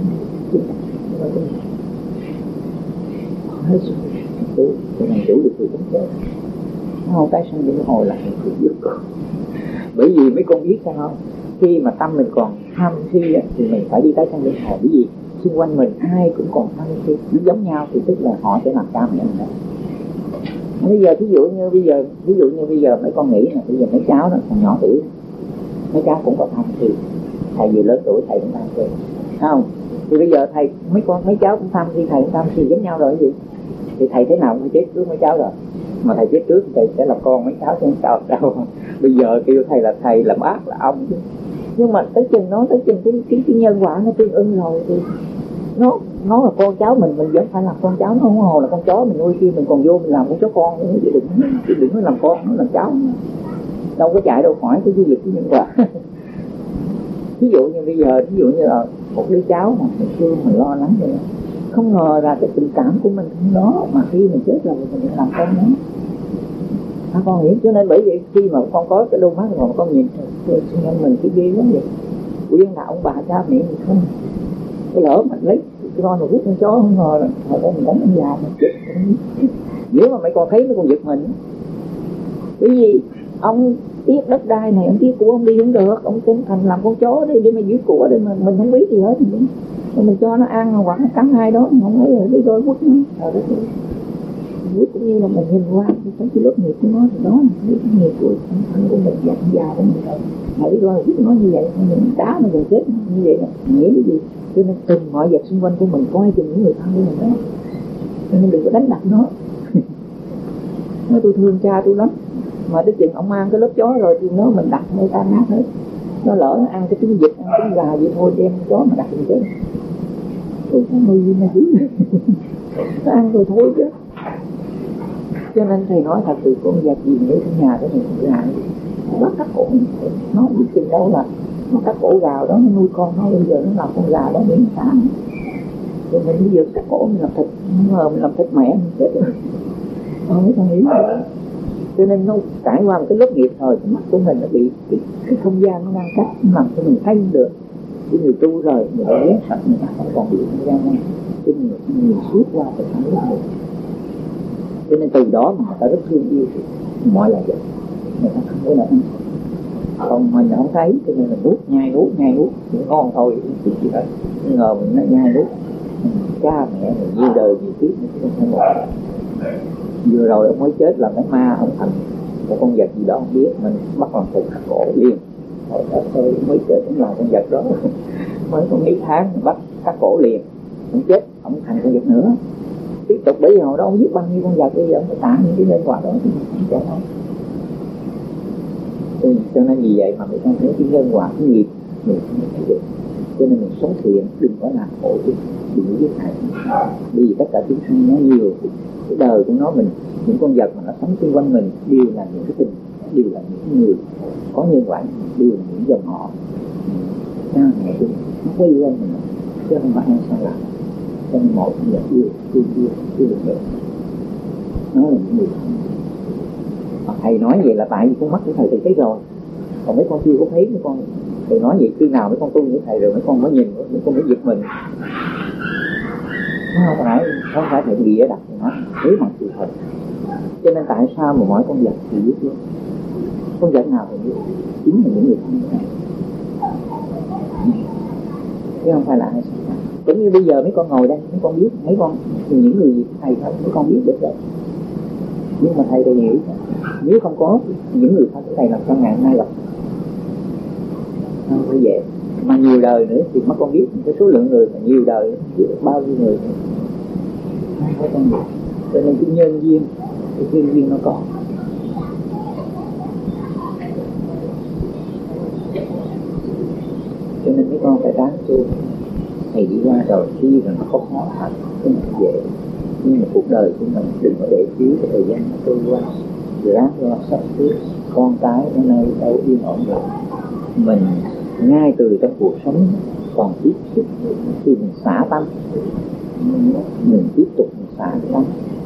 hết rồi tu thì làm chủ được thì cũng chết. Không tái sanh để hồi lại thì dứt rồi. Bởi vì mấy con biết sao không? Khi mà tâm mình còn tham si thì mình phải đi tái sanh để hồi. Bởi vì xung quanh mình ai cũng còn tham si, nó giống nhau thì tức là họ sẽ làm cao mình đó. Bây giờ ví dụ như bây giờ ví dụ như bây giờ mấy con nghĩ là bây giờ mấy cháu đó còn nhỏ tuổi, mấy cháu cũng có tham si, thầy vừa lớn tuổi thầy cũng tham si, không? Thì bây giờ thầy mấy con mấy cháu cũng tham si, thầy cũng tham si giống nhau rồi cái gì? Thì thầy thế nào cũng chết trước mấy cháu rồi. Mà thầy chết trước thầy sẽ là con mấy cháu chứ không sao đâu. Bây giờ kêu thầy là thầy, là bác, là ông chứ. Nhưng mà tới chừng nó tới chừng cái, cái, cái nhân quả nó tương ưng rồi thì nó nó là con cháu mình, mình vẫn phải làm con cháu. Nó không hồ là con chó mình nuôi kia mình còn vô mình làm con chó con nữa. Chứ đừng, chứ đừng có làm con, nó làm cháu. Đâu có chạy đâu khỏi cái du lịch của nhân quả. Ví dụ như bây giờ, ví dụ như là một đứa cháu mà mình xưa mình lo lắng vậy đó. Không ngờ là cái tình cảm của mình không đó, mà khi mình chết rồi mình làm con nó. À, con hiểu. Cho nên bởi vậy khi mà con có cái đôi mắt mà con nhìn thì xung mình cái ghê lắm vậy. Của dân đạo ông bà cha mẹ mình không. Cái lỡ mình lấy cái con mà hút con chó, không ngờ là hồi đó mình đánh ông già mình chết. Nếu mà mấy con thấy mấy con giật mình. Bởi vì ông tiếc đất đai này, ông tiếc của ông đi không được, ông tính thành làm con chó đi để mà giữ của đây mà mình không biết gì hết. Mình, mình cho nó ăn hoặc nó cắn hai đó, mình không thấy rồi đi đôi quất nó. Rồi đó quất cũng như là mình nhìn qua thấy cái lớp nghiệp của nó thì đó là cái nghiệp của thân của mình, già già của mình rồi. Mà đi đôi quất nó như vậy, mình đá nó rồi chết như vậy là nghĩa cái gì? Cho nên từng mọi vật xung quanh của mình coi chừng những người thân của mình đó. Cho nên đừng có đánh đập nó. Nói tôi thương cha tôi lắm. Mà tới chừng ông mang cái lớp chó rồi thì nó mình đặt nơi tan nát hết. Nó lỡ nó ăn cái trứng vịt, ăn trứng gà vậy thôi, đem chó mà đặt như thế. Tôi có nuôi gì mà dữ. Nó ăn rồi thôi chứ. Cho nên thầy nói thật sự con vật gì nữa trong nhà cái này cũng gà. Bắt cắt cổ. Nó biết chừng đâu là nó cắt cổ gà đó, nó nuôi con nó, bây giờ nó làm con gà đó để nó xả. Rồi mình bây giờ cắt cổ mình làm thịt, không ngờ mình làm thịt mẹ mình chết rồi. Không có hiểu đâu. Cho nên nó trải qua một cái lớp nghiệp rồi, cái mắt của mình nó bị cái, cái không gian nó ngăn cách, nó làm cho mình thấy không được. Cái người tu rồi, người ta ghét sạch, người ta không còn bị không gian này. Cho nên người nhìn suốt qua phải thẳng lớp nghiệp. Cho nên từ đó mà người ta rất thương yêu mọi loài vật. Người ta không có nợ. Còn mình không thấy, cho nên mình nuốt, nhai nuốt, nhai nuốt, ngon thôi, không gì hết. Ngờ mình nó nhai nuốt. Cha mẹ mình nhiều đời nhiều kiếp nó không một. Vừa rồi ông mới chết là cái ma ông thành một con vật gì đó không biết, mình bắt làm thịt cổ liền. Rồi tôi mới chết cũng là con vật đó. Mới có mấy tháng mình bắt cắt cổ liền. Ông chết, ông thành con vật nữa. Tiếp tục bây giờ đó ông giết bao nhiêu con vật, bây giờ ông phải trả những cái nhân quả đó thì mình không trả đâu. Ừ, cho nên vì vậy mà mình không thấy cái nhân quả cái nghiệp mình không thấy được. Cho nên mình sống thiện, đừng có làm khổ chứ, đừng có giết hại. Vì tất cả chúng sanh nó nhiều, cái đời của nó mình, những con vật mà nó sống xung quanh mình đều là những cái tình, đều là những người có nhân quả, đều là những dòng họ. Cha mẹ chúng nó quay quanh mình, chứ không phải sao làm. Cho nên một con vật yêu, yêu, yêu, yêu được. Nó là những người thân. Mà thầy nói vậy là tại vì con mắt của thầy thì thấy rồi, còn mấy con chưa có thấy. Mấy con thầy nói vậy khi nào mấy con tu như thầy rồi mấy con mới nhìn, mấy con mới giật mình. Nó không phải không phải thầy bịa đặt nó thế mà sự thật. Cho nên tại sao mà mỗi con vật thì biết luôn, con vật nào thì biết chính là những người thân này, chứ không phải là ai. Cũng như bây giờ mấy con ngồi đây, mấy con biết mấy con những người thầy thôi, mấy con biết được rồi. Nhưng mà thầy thì nghĩ nếu không có những người thân của thầy làm sao ngày hôm nay gặp không phải vậy. Mà nhiều đời nữa thì mất con biết cái số lượng người mà nhiều đời biết được bao nhiêu người nữa. Không có con người. Cho nên cái nhân duyên, cái duyên duyên nó còn. Cho nên mấy con phải đáng tu. Thầy đi qua rồi khi rồi nó không khó thật, cái này dễ. Nhưng mà cuộc đời của mình đừng có để thiếu cái thời gian nó trôi qua. Ráng lo sắp xếp con cái ở nơi đâu yên ổn được. Mình ngay từ trong cuộc sống còn ít sức thì mình xả tâm, mình tiếp tục mình xả tâm.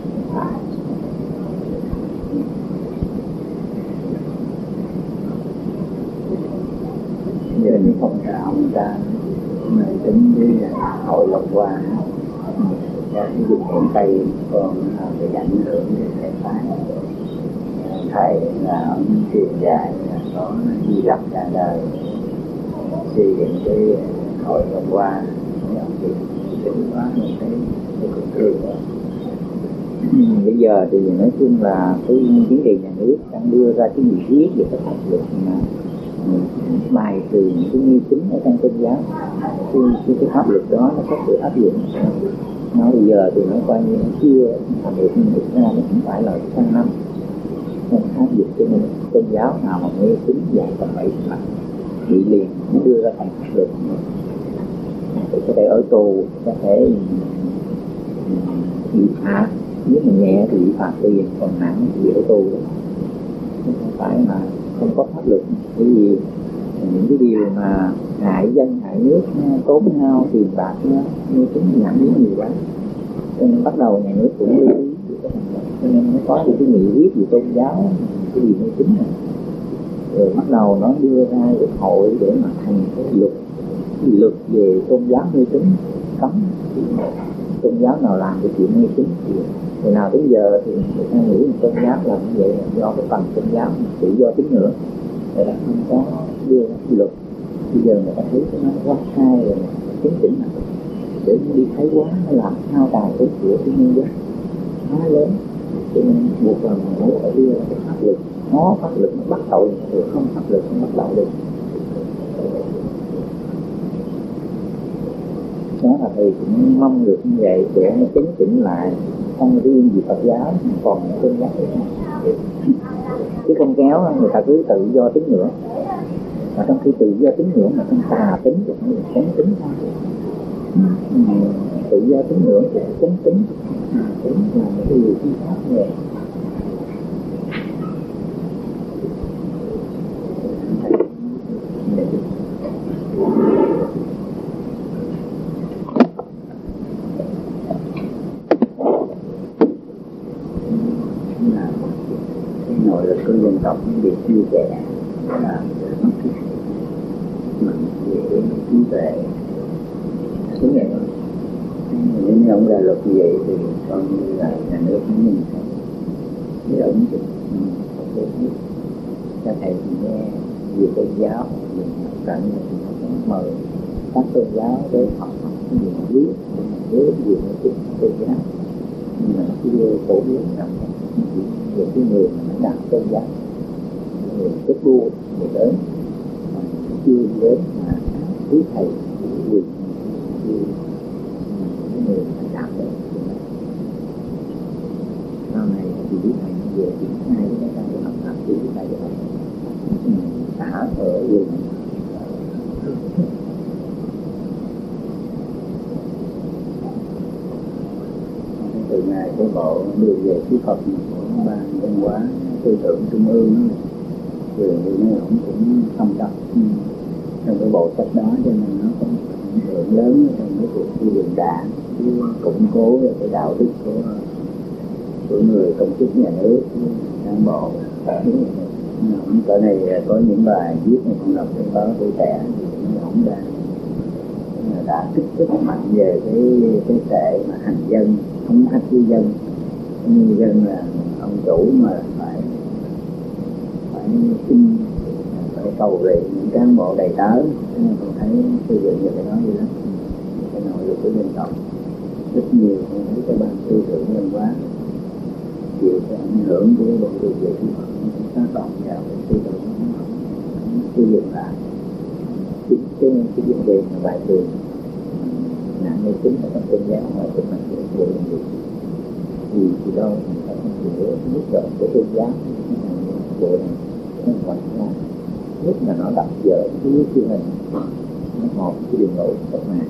Giờ những phong trào người ta mời tính với hội Long Hoa cái dịch phương Tây còn bị ảnh hưởng đến thầy phải thầy là ông truyền dạy là có di lặc ra đời xây dựng cái hội Long Hoa để ông chị tính quá mình thấy cái cuộc thương đó. Bây giờ thì nói chung là cái chính trị nhà nước đang đưa ra cái nghị quyết về cái pháp luật mà bài trừ những cái nghi tính ở trong tôn giáo. Cái, cái, cái pháp luật đó nó có sự áp dụng. Nó bây giờ thì nó coi như nó chưa thành được, nhưng thực ra nó cũng phải là sang năm nên áp dụng. Cho nên tôn giáo nào mà mê tín dạy tầm bậy là bị liền nó đưa ra thành pháp luật. Thì có thể ở tù, có thể bị phạt, nếu mà nhẹ thì bị phạt tiền, còn nặng thì bị ở tù. Không phải mà không có pháp luật. Bởi vì những cái điều mà hại dân, hại nước, tốn hao tiền bạc, như chúng nặng đến nhiều quá. Cho nên bắt đầu nhà nước cũng lưu ý. Cho nên nó có những cái nghị quyết về tôn giáo, cái gì mê tín này. Rồi bắt đầu nó đưa ra cái hội để mà thành cái luật, cái luật về tôn giáo mê tín, cấm tôn giáo nào làm cái chuyện mê tín. Từ nào đến giờ thì người ta nghĩ là tôn giáo là như vậy, là do cái phần tôn giáo tự do tín ngưỡng, người ta không có đưa ra cái luật. Bây giờ người ta thấy cái nó quá sai rồi, chấn chỉnh lại để nó đi thái quá, nó làm hao tài tốn của cái nhân dân quá lớn. Cho nên buộc là mình phải đưa ra cái pháp luật, nó pháp luật nó bắt tội được, không pháp luật không bắt tội được. Đó là thầy cũng mong được như vậy để nó chấn chỉnh lại, không riêng gì Phật giáo còn tôn giáo khác. Chứ không kéo người ta cứ tự do tín ngưỡng, mà trong khi tự do tín ngưỡng mà trong tà tính thì nó chấn tính thôi. Tự do tín ngưỡng thì chấn tính, tính là một cái điều phi pháp rồi. Cái nội lực của dân tộc bị chia rẽ là mình về trí tuệ đúng vậy thôi. Nếu như ông ra luật như vậy thì coi như là nhà nước cũng nhìn thấy cái ổng thì không có biết. Các thầy thì nghe về tôn giáo, về học cảnh thì nó cũng mời các tôn giáo để học học cái gì mà biết, để về cái tôn giáo. Nhưng mà nó cứ đưa phổ biến rằng về cái người mà nó đạt tôn giáo, người kết đua, người lớn chưa đến mà quý thầy quyền như cái người mà đạt được. Sau này thì quý thầy về triển khai với các thầy học tập thì quý thầy học xã ở vùng từ ngày cái bộ đưa về kỹ thuật của ban văn hóa tư tưởng trung ương rồi nên ông cũng thông tập trong cái bộ sách đó, cho nên nó có ảnh hưởng lớn trong cái cuộc xây dựng đảng, củng cố cái đạo đức của của người công chức nhà nước, cán bộ. Ông cỡ này có những bài viết này cũng đọc trên báo Tuổi Trẻ thì ông đã đã kích thích mạnh về cái cái tệ mà hành dân, không ách với dân, như dân là ông chủ mà phải phải xin, phải cầu về những cán bộ đầy tớ. Tôi thấy xây dựng về cái đó gì lắm, cái nội lực của dân tộc rất nhiều, mấy cái ban tư tưởng văn hóa chịu cái ảnh hưởng của bộ tư về kỹ thuật cũng tác động vào cái tư tưởng xây dựng lại cái cái cái vấn đề mà bài trường nạn mê tín ở trong tôn giáo mà cũng là cái bộ làm việc thì thì đâu mình phải không hiểu mức độ của tôn giáo bộ này nó gọi là nhất là nó đập dở cái chương hình, nó hợp cái đường lối cách mạng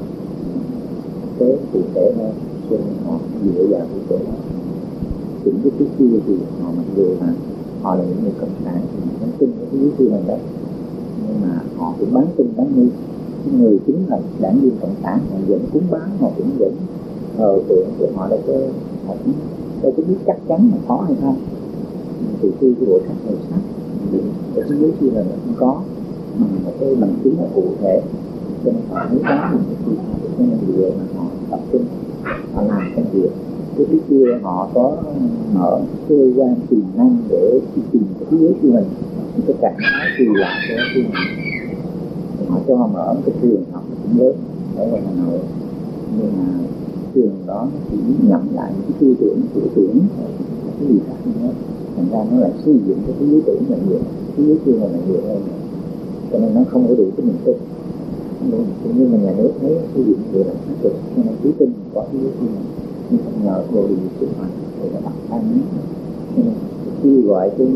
tế cụ thể hơn, cho nên họ dựa vào cái chỗ đó. Những cái thứ kia thì họ mặc dù mà họ là những người cộng sản thì họ tin cái lý tư này đấy, nhưng mà họ cũng bán tin bán nghi. Cái người chính là đảng viên cộng sản họ vẫn cúng bán, họ cũng vẫn thờ tượng của họ đâu có, họ cũng đâu có biết chắc chắn là có hay không. Từ khi cái bộ sách này sách cái thứ lý tư này không có mà một cái bằng chứng là cụ thể, cho nên họ mới bán những cái gì họ cho nên vì vậy mà họ tập trung, họ làm công việc. Cái thứ kia họ có mở cơ quan tiềm năng để tìm cái thế giới của mình, cái cảnh nói thì là cái của mình. Họ cho họ mở cái trường học cũng lớn ở ngoài Hà Nội, nhưng mà trường đó nó chỉ nhậm lại những cái tư tưởng tư tưởng cái gì khác nữa, thành ra nó lại xây dựng cái thế giới tưởng là nhiều, thế giới kia là nhiều hơn, cho nên nó không có đủ cái niềm tin. Nhưng mà nhà nước thấy xây dựng điều là xác thực, cho nên cứ tin có thế giới kia, nhưng không ngờ vô điều sinh hoạt thì nó đặt ăn. Cho nên kêu gọi cái,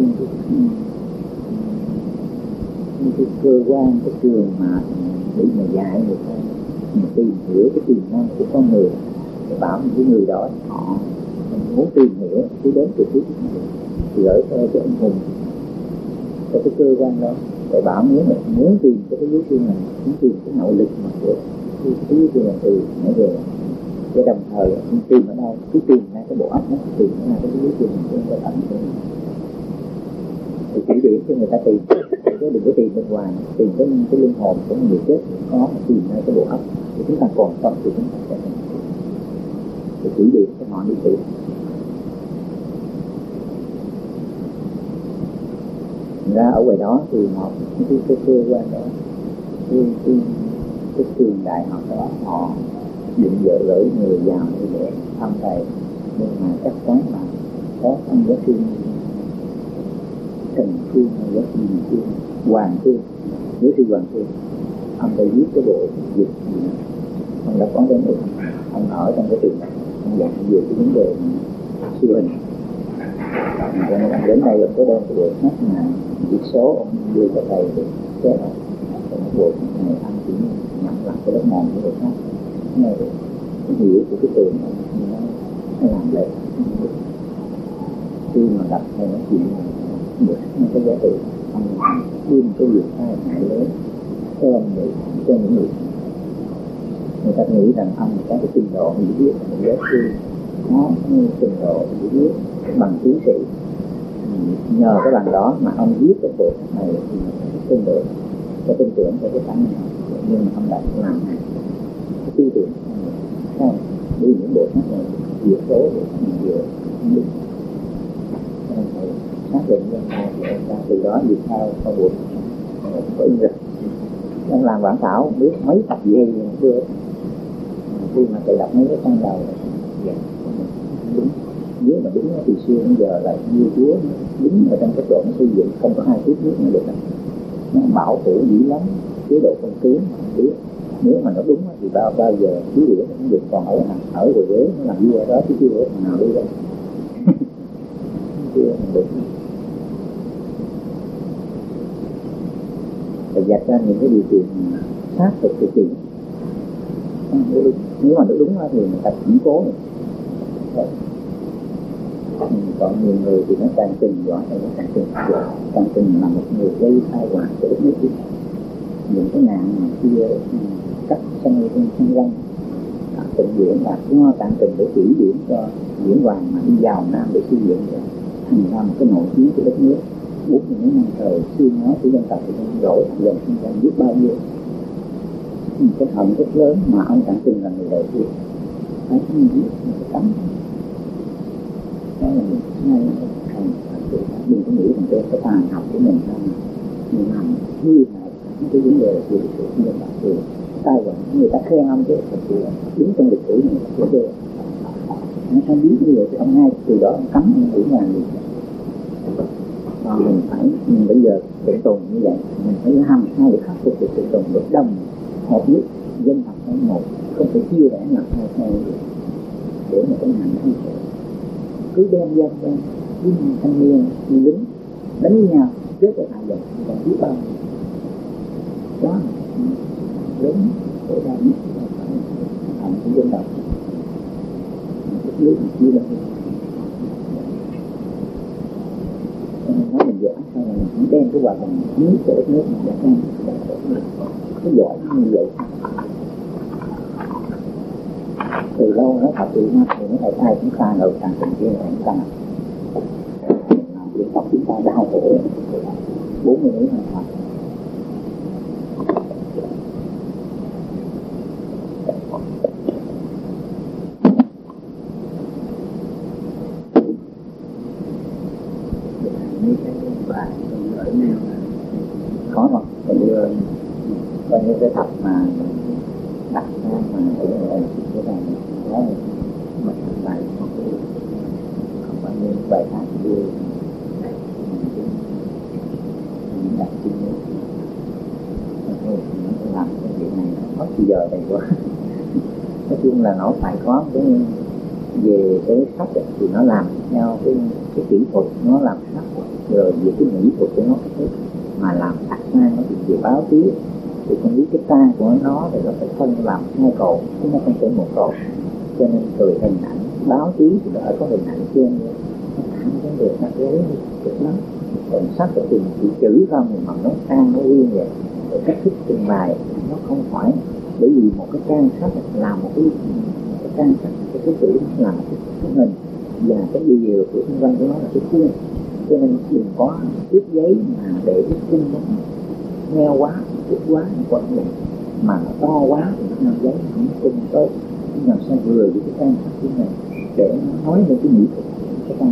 cái, cái cơ quan, cái trường mà để mà dạy người ta mình tìm hiểu cái tiềm năng của con người, để bảo những cái người đó họ muốn tìm hiểu cứ đến từ phía thì gửi theo cho ông Hùng, cho cái cơ quan đó, để bảo nếu mình muốn tìm cái cái giới thiên này, muốn tìm cái nội lực mà của cái giới thiên này từ nãy về, để đồng thời mình tìm ở đâu, cứ tìm ra cái bộ óc nó, tìm ra cái giới thiên này trên cái tận của mình, thì chỉ điểm cho người ta tìm, chứ đừng có tìm bên ngoài, tìm cái cái linh hồn của người chết có, tìm ra cái bộ óc thì chúng ta còn sống thì chúng ta sẽ thì chỉ điểm cho họ đi tìm. Ra ở ngoài đó thì một cái cái cơ quan đó, cái cái cái trường đại học đó họ định vợ gửi người vào để thăm thầy, nhưng mà chắc chắn là có ông giáo sư Trần Phương hay giáo sư Phương Hoàng Phương, giáo sư Hoàng Phương, ông đã viết cái bộ dịch gì đó, ông đã có đến được, ông ở trong cái trường này, ông dạy về cái vấn đề siêu hình. Cho nên ông đến đây ông có đem cái bộ sách mà viết số ông đưa cho thầy để chết rồi. Còn cái bộ này anh chỉ nhận lại cái lớp mòn của bộ sách, nghe được cái hiểu của cái trường này nó làm lệ. Khi mà đọc hay nói chuyện được nó có giá trị, ông đưa một cái việc sai hại lớn cho người, cho những người người ta nghĩ rằng ông có cái trình độ hiểu biết của giáo sư, nó như trình độ hiểu biết bằng tiến sĩ, nhờ cái bằng đó mà ông viết cái bộ này thì tin tưởng, có tin tưởng cho cái khả năng, nhưng mà ông đã làm này cái tư tưởng không đi những bộ sách này dựa số để dựa đúng, xác định ra thì ông ta từ đó dựa theo con buộc có in rồi, ông làm bản thảo biết mấy tập gì hay chưa, khi mà thầy đọc mấy cái trang đầu dạ đúng, nếu mà đúng thì xưa đến giờ là như Chúa đúng ở trong cái độ nó xây dựng không có ai tiếp nước nó được, nó bảo thủ dữ lắm, chế độ phong kiến mà không biết, nếu mà nó đúng thì bao bao giờ cứ đĩa nó cũng được, còn ở ở rồi ghế nó làm vua đó chứ chưa có thằng nào đi đâu chưa mình được. Phải dạch ra những cái điều kiện xác thực thực hiện, nếu mà nó đúng thì người ta củng cố rồi. Còn nhiều người thì nó càng trình giỏi hay nó càng trình giỏi, càng trình là một người gây tai họa cho đất nước. Những cái nạn mà kia cắt sân trên sân răng tịnh diễn là nó càng trình để chỉ điểm cho diễn hoàng mà đi vào Nam để xây dựng rồi thành ra một cái nội chiến của đất nước. Bốn mươi mấy năm thời xưa nói của dân tộc thì nó rỗi dần sinh ra biết bao nhiêu cái hận rất lớn mà ông Trạng Trình là người đầu tiên phải không biết một cái tấm đó là một ngay không đừng có nghĩ rằng cái cái tài học của mình không nhưng mà như này cái vấn đề là sự sự nhân đạo thì tai vọng người ta khen ông chứ thật sự là đứng trong lịch sử này là cái nó không biết như vậy thì ông ngay từ đó ông cấm ông đuổi nhà gì. Còn mình phải mình bây giờ tự tồn như vậy mình phải làm sao để khắc phục được tự tồn được đồng hợp nhất dân tộc phải một, không thể chia rẽ làm hai theo để mà cái hành thay đổi. Cứ đem dân ra với thanh niên như lính đánh nhau chết ở hai dòng còn biết bao đó lớn để ra nhất thành của dân tộc đất nước như là nói mình giỏi sao là mình cũng đem cái hòa bình nước của đất nước mình đã đem cái giỏi như vậy. Từ lâu nó thật sự nó thì nó phải ai cũng xa ngờ càng tình kia là cũng càng dân tộc chúng ta đau khổ bốn mươi mấy năm thật. Mấy cái bài gửi mail khó mà còn đưa coi như cái tập mà đặt ra mà để ở cái này đó mình bài không có không bao nhiêu bài hát đưa đặt trên nước thôi nó làm cái việc này nó mất giờ này quá. Nói chung là nó phải có cái về cái sách thì nó làm theo cái cái kỹ thuật, nó làm sách rồi về cái mỹ thuật của nó cái mà làm đặt ra nó về báo chí thì không biết cái ta của nó thì nó phải phân làm hai cột chứ nó không phải một cột, cho nên từ hình ảnh báo chí thì nó ở có hình ảnh trên nó thẳng cái được nó lấy được lắm. Còn sách thì chỉ chữ không mà nó sang nó riêng vậy, rồi cách thức trình bày nó không phải, bởi vì một cái trang sách là một cái, cái trang sách cái cái chữ là một cái, cái hình và cái điều của kinh văn của nó là cái khuôn, cho nên đừng có viết giấy mà để cái kinh nó nghèo quá, ít quá quá này mà nó to quá thì nó giấy không kinh tốt, làm sao vừa với cái trang sách của này để nó nói về cái mỹ thuật cái trang.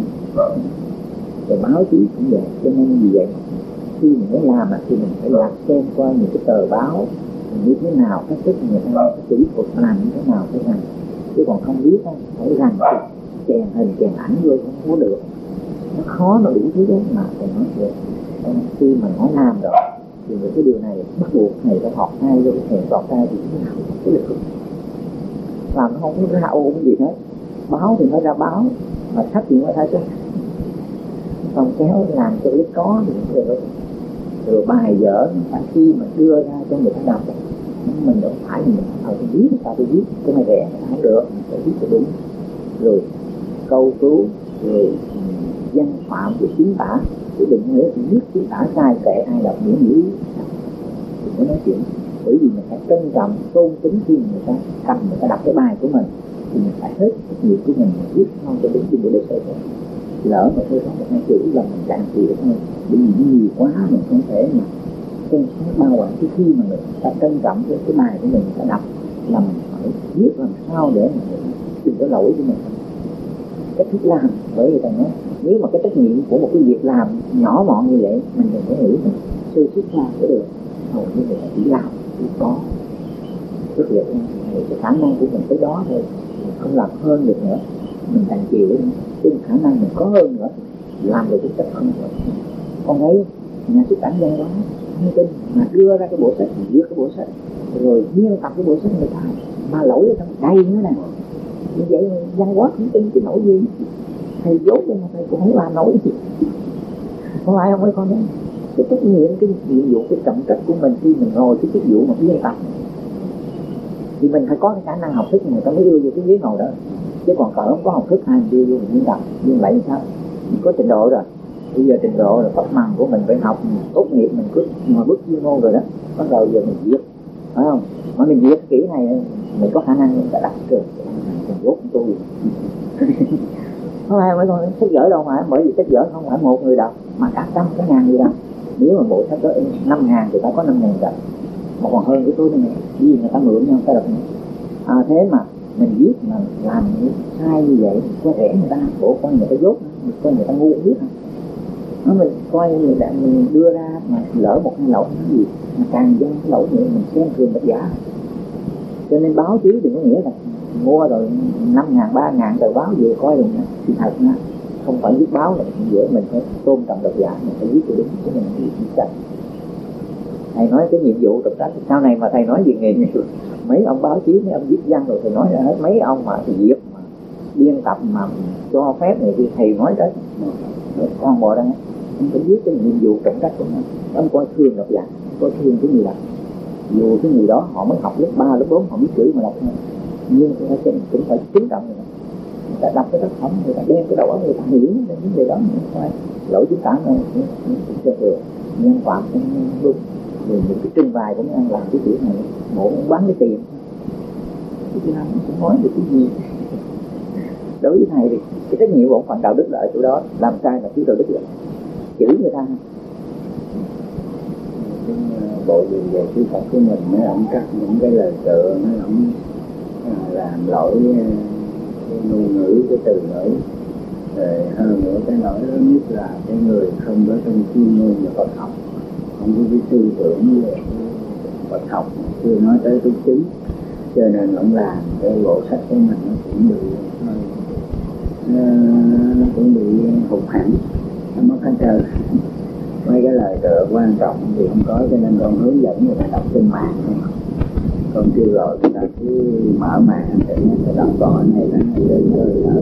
Rồi báo chí cũng vậy, cho nên vì vậy khi mình muốn làm thì mình phải lật xem qua những cái tờ báo như thế nào, cách thức người ta cái kỹ thuật làm như thế nào thế này, chứ còn không biết đó, phải rằng chèn hình chèn ảnh vô không có được, nó khó, nó đủ thứ đó mà phải nói được. Khi mình nói làm rồi thì cái điều này bắt buộc thầy phải học ngay vô cái thầy học ngay thì thế nào cái được làm nó không có ra ôn gì hết. Báo thì nó ra báo mà sách thì nó ra chứ không kéo làm cho cái có thì rồi, rồi bài vở phải khi mà đưa ra cho người ta đọc mình đâu phải mình phải viết sao tôi viết cái này rẻ không được, phải viết cho đúng, rồi câu cứu rồi văn phạm rồi chính tả, chứ đừng nữa thì viết chính tả sai kệ ai đọc nghĩa nghĩ thì mới nói chuyện. Bởi vì mình phải trân trọng tôn kính khi người ta cầm người ta đọc cái bài của mình thì mình phải hết trách nhiệm của mình viết sao cho đúng trình độ để sơ lỡ mà tôi có một hai chữ là mình cạn chịu thôi, bởi vì nhiều quá mình không thể mà xem xét bao quát. Cái khi mà người ta trân trọng cái, cái bài của mình ta đọc là mình phải viết làm sao để mình đừng có lỗi của mình cách thức làm. Bởi vì ta nói nếu mà cái trách nhiệm của một cái việc làm nhỏ mọn như vậy mình đừng có nghĩ mình sơ xuất ra cái được, hầu như người ta chỉ làm chỉ có rất là cái khả năng của mình tới đó thôi, mình không làm hơn được nữa mình đành chịu đấy. Cái khả năng mình có hơn nữa làm được cái chất không được. Con thấy nhà xuất bản văn hóa thông tin mà đưa ra cái bộ sách, viết cái bộ sách rồi biên tập cái bộ sách người ta mà lỗi ở trong đây nữa nè, như vậy văn hóa thông tin cái nổi gì thầy dốt cho mà thầy cũng không làm nổi gì. Không phải không mấy con đấy, cái trách nhiệm, cái nhiệm vụ, cái trọng trách của mình khi mình ngồi cái chức vụ mà biên tập thì mình phải có cái khả năng học thức người ta mới đưa vô cái ghế ngồi đó, chứ còn cỡ không có học thức ai đưa vô mình biên tập biên lại sao mình có trình độ rồi. Bây giờ trình độ là cấp bằng của mình phải học tốt nghiệp mình cứ mà bước chuyên môn rồi đó, bắt đầu giờ mình viết phải không, mà mình viết kỹ này mình có khả năng mình đã đặt trường mình dốt tôi không ai mấy con sách vở đâu mà, bởi vì sách vở không phải một người đọc mà cả trăm cái ngàn người đọc. Nếu mà bộ sách đó năm ngàn thì ta có năm ngàn đọc mà còn hơn cái tôi này, vì người ta mượn nhau ta đọc nữa. À, thế mà mình viết mà làm sai như vậy có rẻ người ta bộ coi người ta dốt, coi người ta ngu biết hả? Nó mình coi người ta mình đưa ra mà lỡ một hai lỗi cái gì mà càng dân cái lỗi nữa mình xem thường độc giả. Cho nên báo chí đừng có nghĩa là mua rồi năm ngàn ba ngàn tờ báo về coi rồi thì thật nha, không phải viết báo là dễ, mình phải tôn trọng độc giả, mình phải viết cho đúng chứ mình không viết chặt. Thầy nói cái nhiệm vụ độc giả sau này mà thầy nói về nghề nhiều mấy ông báo chí mấy ông viết văn rồi thầy nói ra hết, mấy ông mà viết mà biên tập mà cho phép này thì thầy nói đấy con bò đây anh phải viết cái nhiệm vụ trọng trách của nó. Ông coi thương độc giả, coi thương cái người đọc, dù cái người đó họ mới học lớp ba lớp bốn họ biết chữ mà đọc thôi, nhưng người ta cũng phải kính trọng người ta. Người ta đọc cái tác phẩm, người ta đem cái đầu óc người ta hiểu đến vấn đề đó, không phải lỗi chính tả này cho thừa nhân phạm không đúng. Rồi những cái trình bày cũng ăn làm cái chuyện này bộ cũng bán cái tiền chứ làm cũng nói được cái gì. Đối với thầy thì cái trách nhiệm bổn phận đạo đức là ở chỗ đó, làm sai là thiếu đạo đức rồi chửi người ta. Bộ gì về sư Phật của mình mấy ông cắt những cái lời tựa, mấy ông làm lỗi cái ngôn ngữ, cái từ ngữ. Rồi hơn nữa cái lỗi lớn nhất là cái người không có trong chuyên môn về Phật học, không có cái tư tưởng về Phật học, chưa nói tới cái chứng, cho nên ông làm cái bộ sách của mình nó cũng bị nó, nó cũng bị hụt hẳn, nó mất hết trơn. Mấy cái lời tựa quan trọng thì không có, cho nên con hướng dẫn người ta đọc trên mạng thôi. con kêu gọi người ta cứ mở mạng để nó đọc cõi này là đến nơi ở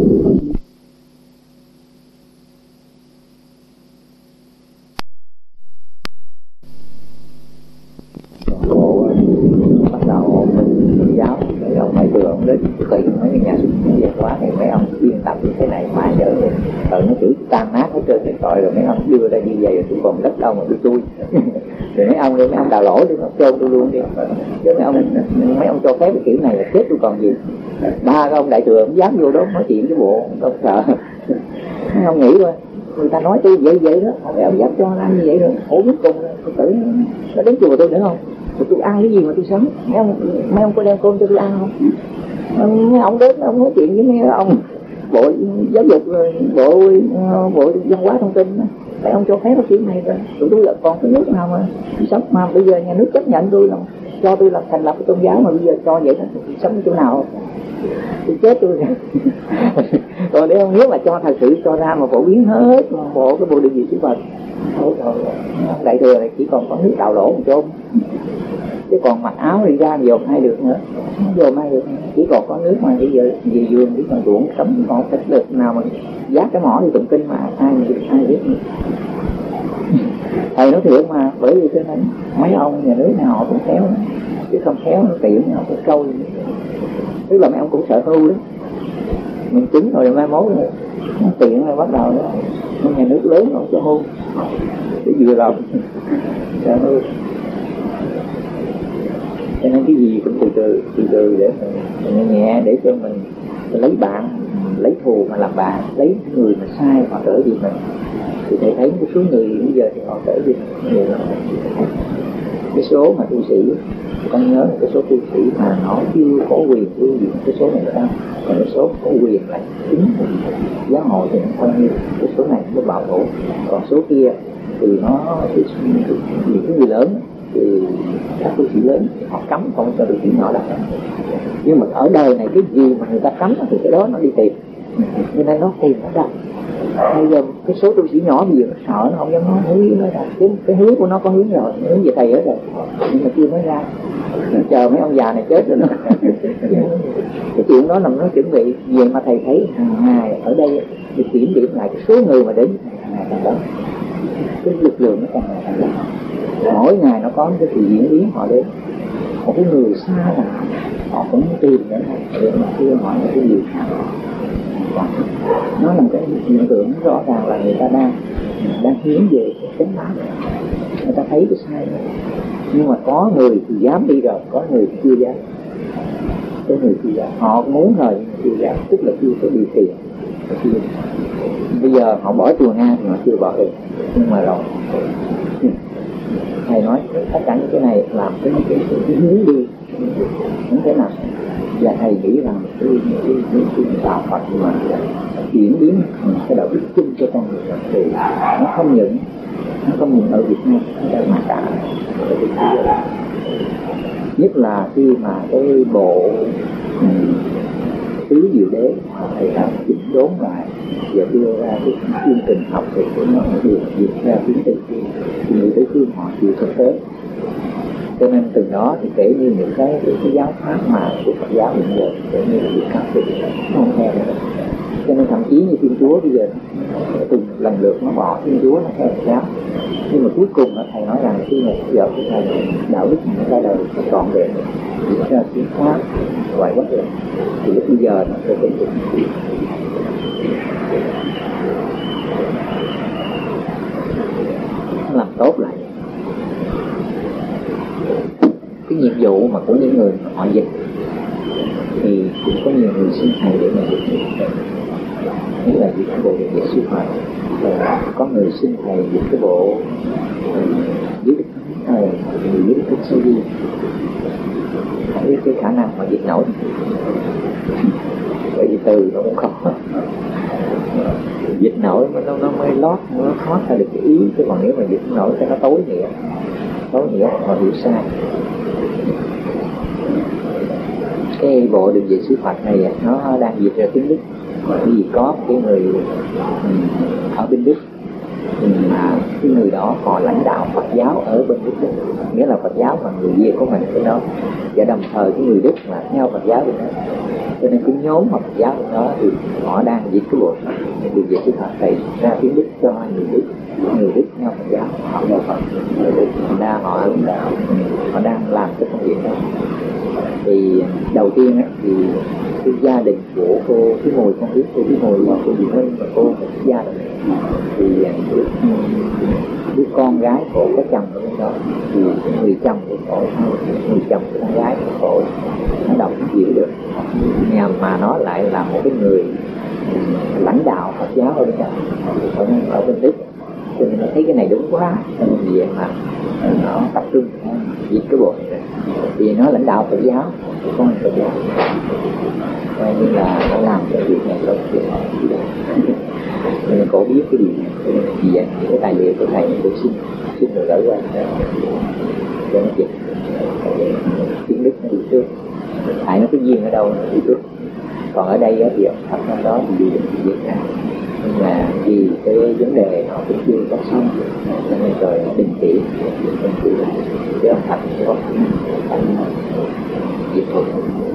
bộ bắt đầu mình giáo mấy ông mấy vừa ông đến tùy mấy cái nhà về quá thì mấy ông yên tập như thế này mãi giờ rồi nó chửi tan nát hết trơn cái tội rồi mấy ông đưa ra như vậy rồi tôi còn đất đâu mà tôi tôi rồi mấy ông đi mấy ông đào lỗ đi nó chôn tôi luôn đi chứ mấy ông mấy ông cho phép cái kiểu này là chết tôi còn gì ba cái ông đại thừa ông dám vô đó nói chuyện với bộ ông sợ mấy ông nghĩ coi người ta nói tôi vậy vậy đó mấy ông dám cho ăn như vậy rồi khổ biết cùng tôi tử nó đến chùa tôi nữa không rồi tôi ăn cái gì mà tôi sống mấy ông mấy ông có đem cơm cho tôi ăn không mấy ông đến ông nói chuyện với mấy ông bộ giáo dục bộ bộ văn hóa thông tin mấy ông cho phép cái chuyện này rồi tụi tôi là còn cái nước nào mà sống mà bây giờ nhà nước chấp nhận tôi là cho tôi làm thành lập cái tôn giáo mà bây giờ cho vậy đó sống chỗ nào tôi chết tôi rồi còn nếu nếu mà cho thật sự cho ra mà phổ biến hết mà bộ cái bộ định vị chữ Phật đại thừa này chỉ còn có nước đào lỗ một chôn chứ còn mặc áo đi ra dồn hai được nữa dồn hai được chỉ còn có nước mà bây giờ về vườn chỉ còn ruộng cấm còn cách được nào mà giác cái mỏ thì tụng kinh mà ai ai biết thầy nói thiệt mà bởi vì cho nên mấy ông nhà nước này họ cũng khéo đó. Chứ không khéo nó tiện họ cũng câu tức là mấy ông cũng sợ hưu đấy mình chứng rồi mai mốt rồi nó tiện rồi bắt đầu đó nhà nước lớn không cho hưu để vừa lòng sợ hưu cho nên cái gì cũng từ từ từ từ để mình nhẹ nhẹ để cho mình, mình lấy bạn lấy thù mà làm bạn lấy người mà sai họ đỡ gì mình thì thầy thấy một số người bây giờ thì họ đỡ gì nhiều lắm cái số mà tu sĩ con nhớ là cái số tu sĩ mà nó chưa có quyền tu gì cái số này sao còn cái số có quyền là chính giáo hội thì nó không như cái số này nó bảo hộ còn số kia thì nó những cái người lớn thì các tu sĩ lớn họ cấm không cho tu sĩ nhỏ đặt nhưng mà ở đời này cái gì mà người ta cấm thì cái đó nó đi tìm cho nên nó tìm nó đặt bây giờ cái số tu sĩ nhỏ bây giờ nó sợ nó không dám nói hướng nói ra cái, cái hướng của nó có hướng rồi hướng về thầy hết rồi nhưng mà chưa nói ra nó chờ mấy ông già này chết rồi nó cái chuyện đó nằm nó chuẩn bị về mà thầy thấy hàng ngày ở đây thì kiểm điểm lại cái số người mà đến hàng ngày càng lớn cái lực lượng nó càng ngày càng lớn mỗi ngày nó có cái sự diễn biến họ đến một cái người xa là họ cũng tìm đến để mà kêu hỏi những cái điều khác nó là cái hiện tượng rõ ràng là người ta đang đang hướng về cái chánh pháp người ta thấy cái sai đó. Nhưng mà có người thì dám đi rồi có người thì chưa dám có người chưa dám họ muốn rồi nhưng mà chưa dám tức là chưa có điều kiện chưa. Bây giờ họ bỏ chùa Nga thì họ chưa bỏ được nhưng mà rồi thầy nói tất cả những cái này làm cái, cái, cái, cái hướng đi không thể nào và thầy nghĩ rằng cái cái cái, cái đạo Phật mà chuyển biến cái đạo đức chung cho con người thì nó không những nó không những ở Việt Nam mà cả ở thế giới nhất là khi mà cái bộ tứ diệu đế thầy đã chỉnh đốn lại và đưa ra cái chương trình học thì của nó được dịch ra tiếng Tây Phương thì người Tây Phương họ chịu thực tế cho nên từ đó thì kể như những cái, cái, cái giáo pháp mà của Phật giáo hiện giờ kể như là việc cao thì không theo nữa cho nên thậm chí như Thiên Chúa bây giờ từng lần lượt nó bỏ Thiên Chúa nó theo Phật giáo nhưng mà cuối cùng thầy nói rằng khi mà giờ của thầy đạo đức nó ra đời trọn vẹn việc ra tiếng pháp ngoại quốc rồi thì lúc bây giờ nó sẽ tiếp tục làm tốt lại cái nhiệm vụ mà của những người mà họ dịch thì cũng có nhiều người xin thầy để mà dịch như là dịch cái bộ dịch sư Phật có người xin thầy dịch cái bộ dưới đức thầy dưới đức thích sâu đi với cái khả năng mà dịch nổi bởi vì từ nó cũng không dịch nổi mà nó, nó mới lót nó thoát ra được cái ý chứ còn nếu mà dịch nổi thì nó tối nghĩa tối nghĩa họ hiểu sai cái bộ định vị sư Phật này nó đang dịch ra tiếng Đức vì có cái người ở bên Đức mà cái người đó họ lãnh đạo Phật giáo ở bên Đức đó, nghĩa là Phật giáo mà người Việt của mình cái đó, và đồng thời cái người Đức mà theo Phật giáo bên đó, cho nên cái nhóm Phật giáo bên đó thì họ đang dịch cái bộ được dịch cái họ thầy ra tiếng Đức cho người Đức, người Đức theo Phật giáo họ theo Phật, người Đức ra họ họ đang làm cái công việc đó. Thì đầu tiên ấy, thì cái gia đình của cô cái Mùi, không biết cô cái Mùi và cô Diệu Minh và cô gia đình thì đứa con gái của có chồng ở bên đó, thì người chồng của cô, người chồng của con gái của cô nó đọc hiểu được, nhà mà nó lại là một cái người lãnh đạo Phật giáo ở bên đó, ở, ở bên Đức, cho nên nó thấy cái này đúng quá, cho nên vì mà nó tập trung viết cái bộ này, vì nó lãnh đạo Phật giáo, con Phật giáo, coi như là nó làm cái việc này tốt việc này, nên cổ biết cái gì này, vì vậy những cái tài liệu của thầy tôi xin xin người gửi qua cho nó dịch tiếng Đức nó đi trước, tại nó cái duyên ở đâu nó đi trước, còn ở đây thì thật ra đó thì đi được việc này, nhưng mà vì cái vấn đề họ cũng chưa có xong cho nên rồi đình chỉ đình chỉ cái ông Thành có dịch thuật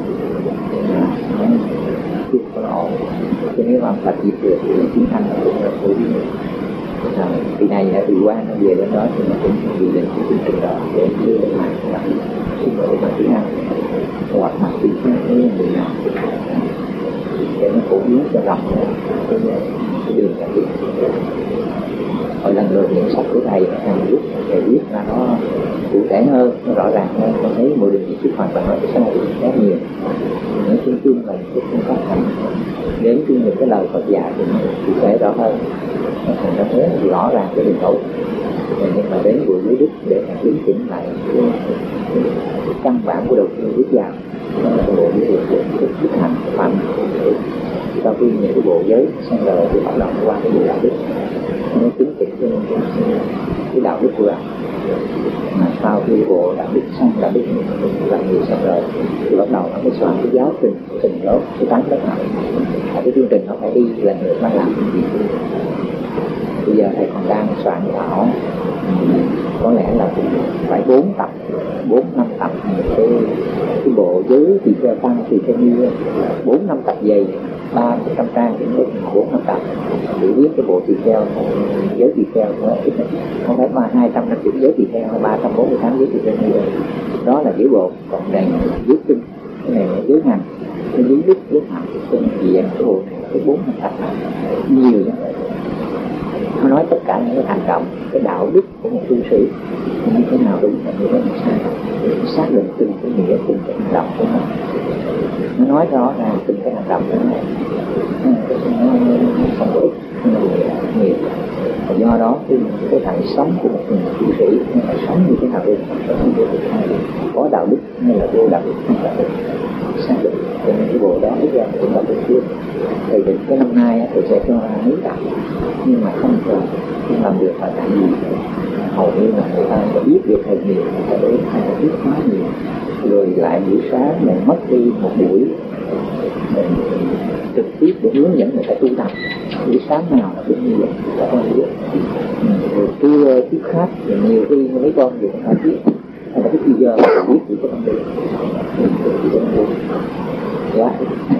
chưa có ổn, cho nên mà Phật dịch được thì chiến thanh cũng là phổ biến. Kỳ này đã bị quan nó về đến đó thì nó cũng dự định cái chương trình đó để đưa lên mạng là xin lỗi bằng tiếng Anh hoặc mặt tiếng cái người nào để nó phổ biến cho rộng cái, cái đường nhận biết. Hồi lần lượt những sách của thầy thầy viết thầy viết là nó cụ thể hơn, nó rõ ràng hơn, con thấy mỗi đường viết hoàn toàn nó sẽ khác nhiều. Những chung chung là cái phương pháp thành đến khi những cái lời Phật dạy thì nó cụ thể rõ hơn, nó thành ra thế rõ ràng cái đường lối. Nhưng mà đến buổi dưới Đức để mà chứng chỉnh lại cái, cái, cái căn bản của đầu tiên viết vào, đó là cái bộ viết được cái thực hành phạm. Sau khi những cái bộ giới sang rồi thì bắt đầu qua cái bộ đạo đức, nó chứng chỉnh cái, cái đạo đức của bạn. Mà sau khi bộ đạo đức sang đạo đức làm người sang rồi thì bắt đầu nó mới soạn cái giáo trình trình đó cái tán đất nào, cái chương trình nó phải đi lần lượt nó làm cái gì. Bây giờ thầy còn đang soạn thảo có lẽ là phải bốn tập, bốn năm tập cái cái bộ giới thì theo tăng thì theo như bốn năm tập dày ba trăm trang thì được bốn năm tập để viết cái bộ tỳ kheo giới tỳ kheo nữa, không phải ba hai trăm năm mươi giới tỳ kheo, ba trăm bốn mươi tám giới tỳ kheo như đó là giới bộ, còn này giới kinh, cái này là giới hành, cái giới đức, giới hạnh, cái gì vậy cái bộ này cái bốn năm tập nhiều lắm. Nó nói tất cả những cái hành động, cái đạo đức của một tu sĩ như thế nào đúng và như thế nào sai, xác định từng cái nghĩa, từng cái hành động của nó. Nó nói rõ ràng từng cái hành động của nó, nó không có ích, nó nhiều. Và do đó cái, cái thằng sống của một người tu sĩ nó phải sống như thế nào đây, có đạo đức hay là vô đạo đức, hay là xác định. Cho nên cái bộ đó bây giờ cũng là được chưa. Thầy định cái năm nay tôi sẽ cho ra mấy tập, nhưng mà không cần không làm được là tại vì hầu như là người ta đã biết được thầy nhiều, người ta đối hay là biết quá nhiều, rồi lại buổi sáng mình mất đi một buổi mình trực tiếp để hướng dẫn người ta tu tập. Buổi sáng nào nó cũng như vậy, người ta không biết. Rồi trưa tiếp khác, rồi nhiều khi mấy con thì người ta biết, hay là cái bây giờ biết thì có không được, thì không được. Dạ.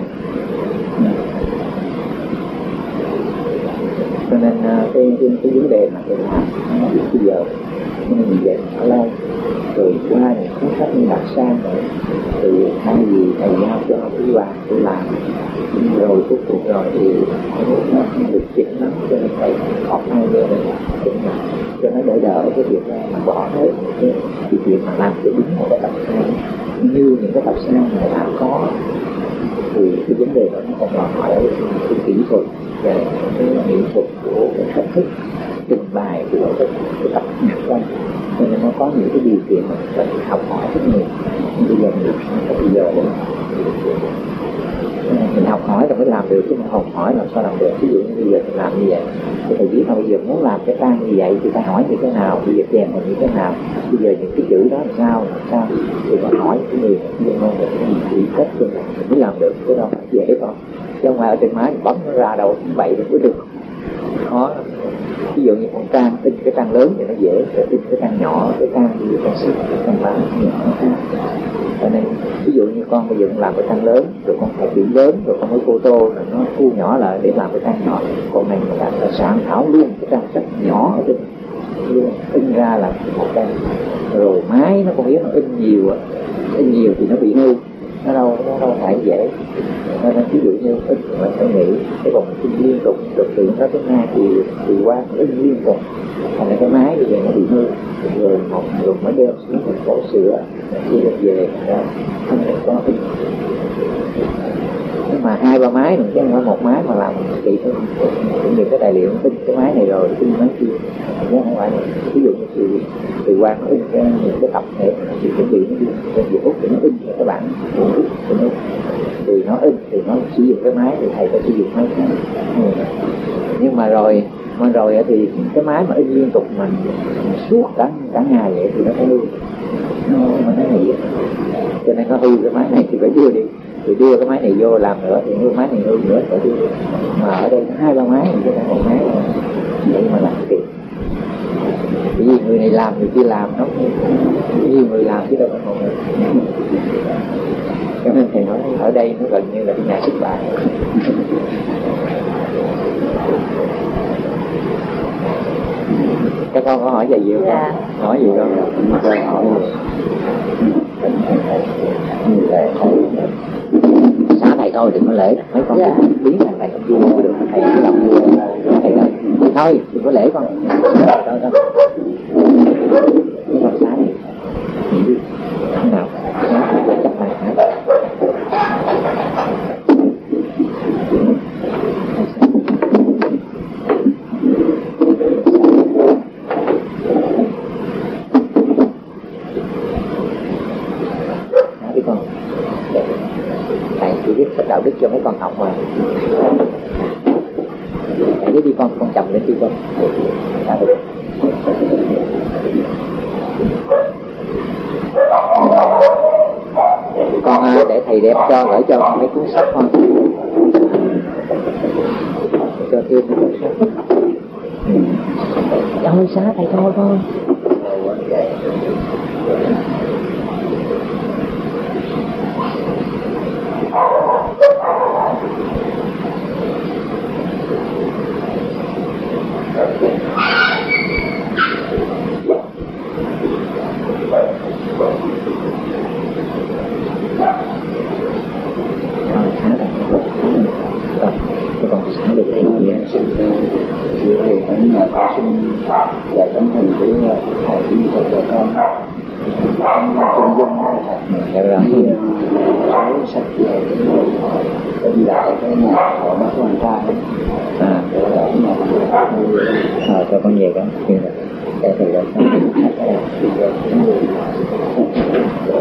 Cho nên cái, cái, cái vấn đề mà tôi làm nó biết bây giờ, nên vì vậy ở đây rồi qua này có sách như đặt sang rồi thì thay vì thầy giao cho quý bà tôi làm rồi cuối cùng rồi thì nó không được chỉnh lắm, cho nên thầy học hai bên này chỉnh lại cho nó đỡ đỡ cái việc mà bỏ hết cái, cái chuyện mà làm cho đúng một cái tập sang như những cái tập sang mà đã có, thì cái vấn đề đó nó còn đòi hỏi cái kỹ thuật về cái nghệ thuật của cái cách thức trình bày của cái, cái tập nhạc công, cho nên nó có những cái điều kiện mà phải học hỏi rất nhiều. Bây giờ mình không bây giờ đấy mình học hỏi rồi mới làm được, chứ mình học hỏi làm sao làm được. Ví dụ như bây giờ mình làm như vậy thì thầy biết là bây giờ muốn làm cái trang như vậy thì phải hỏi như thế nào, bây giờ chèn là như thế nào, bây giờ những cái chữ đó làm sao làm sao thì phải hỏi cái người chuyên môn về cái gì cách cho mình mới làm được, cái đó phải dễ con. Chứ không phải ở trên máy bấm nó ra đâu bậy được mới được, khó lắm. ví dụ như con trang in cái trang lớn thì nó dễ, để in cái trang nhỏ, cái trang như trang sức, cái trang vàng nhỏ. Cho nên ví dụ như con bây giờ làm cái trang lớn, rồi con phải biển lớn, rồi con mới photo rồi nó thu nhỏ lại để làm cái trang nhỏ. Còn này mình làm là soạn thảo luôn cái trang sách nhỏ ở trên luôn, in ra là một trang. Rồi máy nó con biết nó in nhiều, in nhiều thì nó bị hư, nó đâu nó đâu phải dễ. Nên ví dụ như in mình phải nghĩ cái vòng in liên tục, được từ nó tới hai thì thì qua in liên tục, thành ra cái máy bây giờ nó bị hư, rồi một rồi mới đeo xuống thành cổ sửa đi được về đó, không thể có in. Nhưng mà hai ba máy mình chứ không phải một máy mà làm kỳ hơn. Cũng như cái tài liệu in cái máy này rồi in máy kia, chứ không phải. Ví dụ như từ từ qua nó in cái những cái tập này thì chuẩn bị nó đi trên YouTube út để nó in cái bản của út của nó, thì nó in thì nó sử dụng cái máy thì thầy phải sử dụng máy khác. Ừ. Nhưng mà rồi mà rồi thì cái máy mà in liên tục mình suốt cả cả ngày vậy thì nó phải hư, nó mà nó hư, cho nên nó hư cái máy này thì phải đưa đi, thì đưa cái máy này vô làm nữa thì cái máy này hư nữa phải đưa. Mà ở đây hai ba máy thì cái một máy vậy mà làm kịp. Bởi vì người này làm người kia làm, nó nhiều người làm chứ đâu phải một người. Cho nên thầy nói ở đây nó gần như là cái nhà xuất bản. Các con có hỏi gì gì không? Dạ. Hỏi gì không? Thầy hỏi xá thầy thôi đừng có lễ, mấy con dạ. Biến thành thầy không vui được, thầy cứ làm vui thầy nói thôi đừng có lễ con thôi thôi mấy con xá này nghĩ đi nào xá thầy chấp này hả? Đi con thầy chỉ biết sách đạo đức cho mấy con học mà. Thầy biết đi con, con chồng đến đi con. Con để thầy đem cho gửi cho mấy cuốn sách con, cho thêm mấy cuốn sách. Ôi xá thầy thôi con. và tấm hình của thầy đi thật là con chân dung dạ rồi cái sách về cái đi lại cái nhà họ bác con trai à để ở nhà ờ cho con về cái kia rồi để thầy lên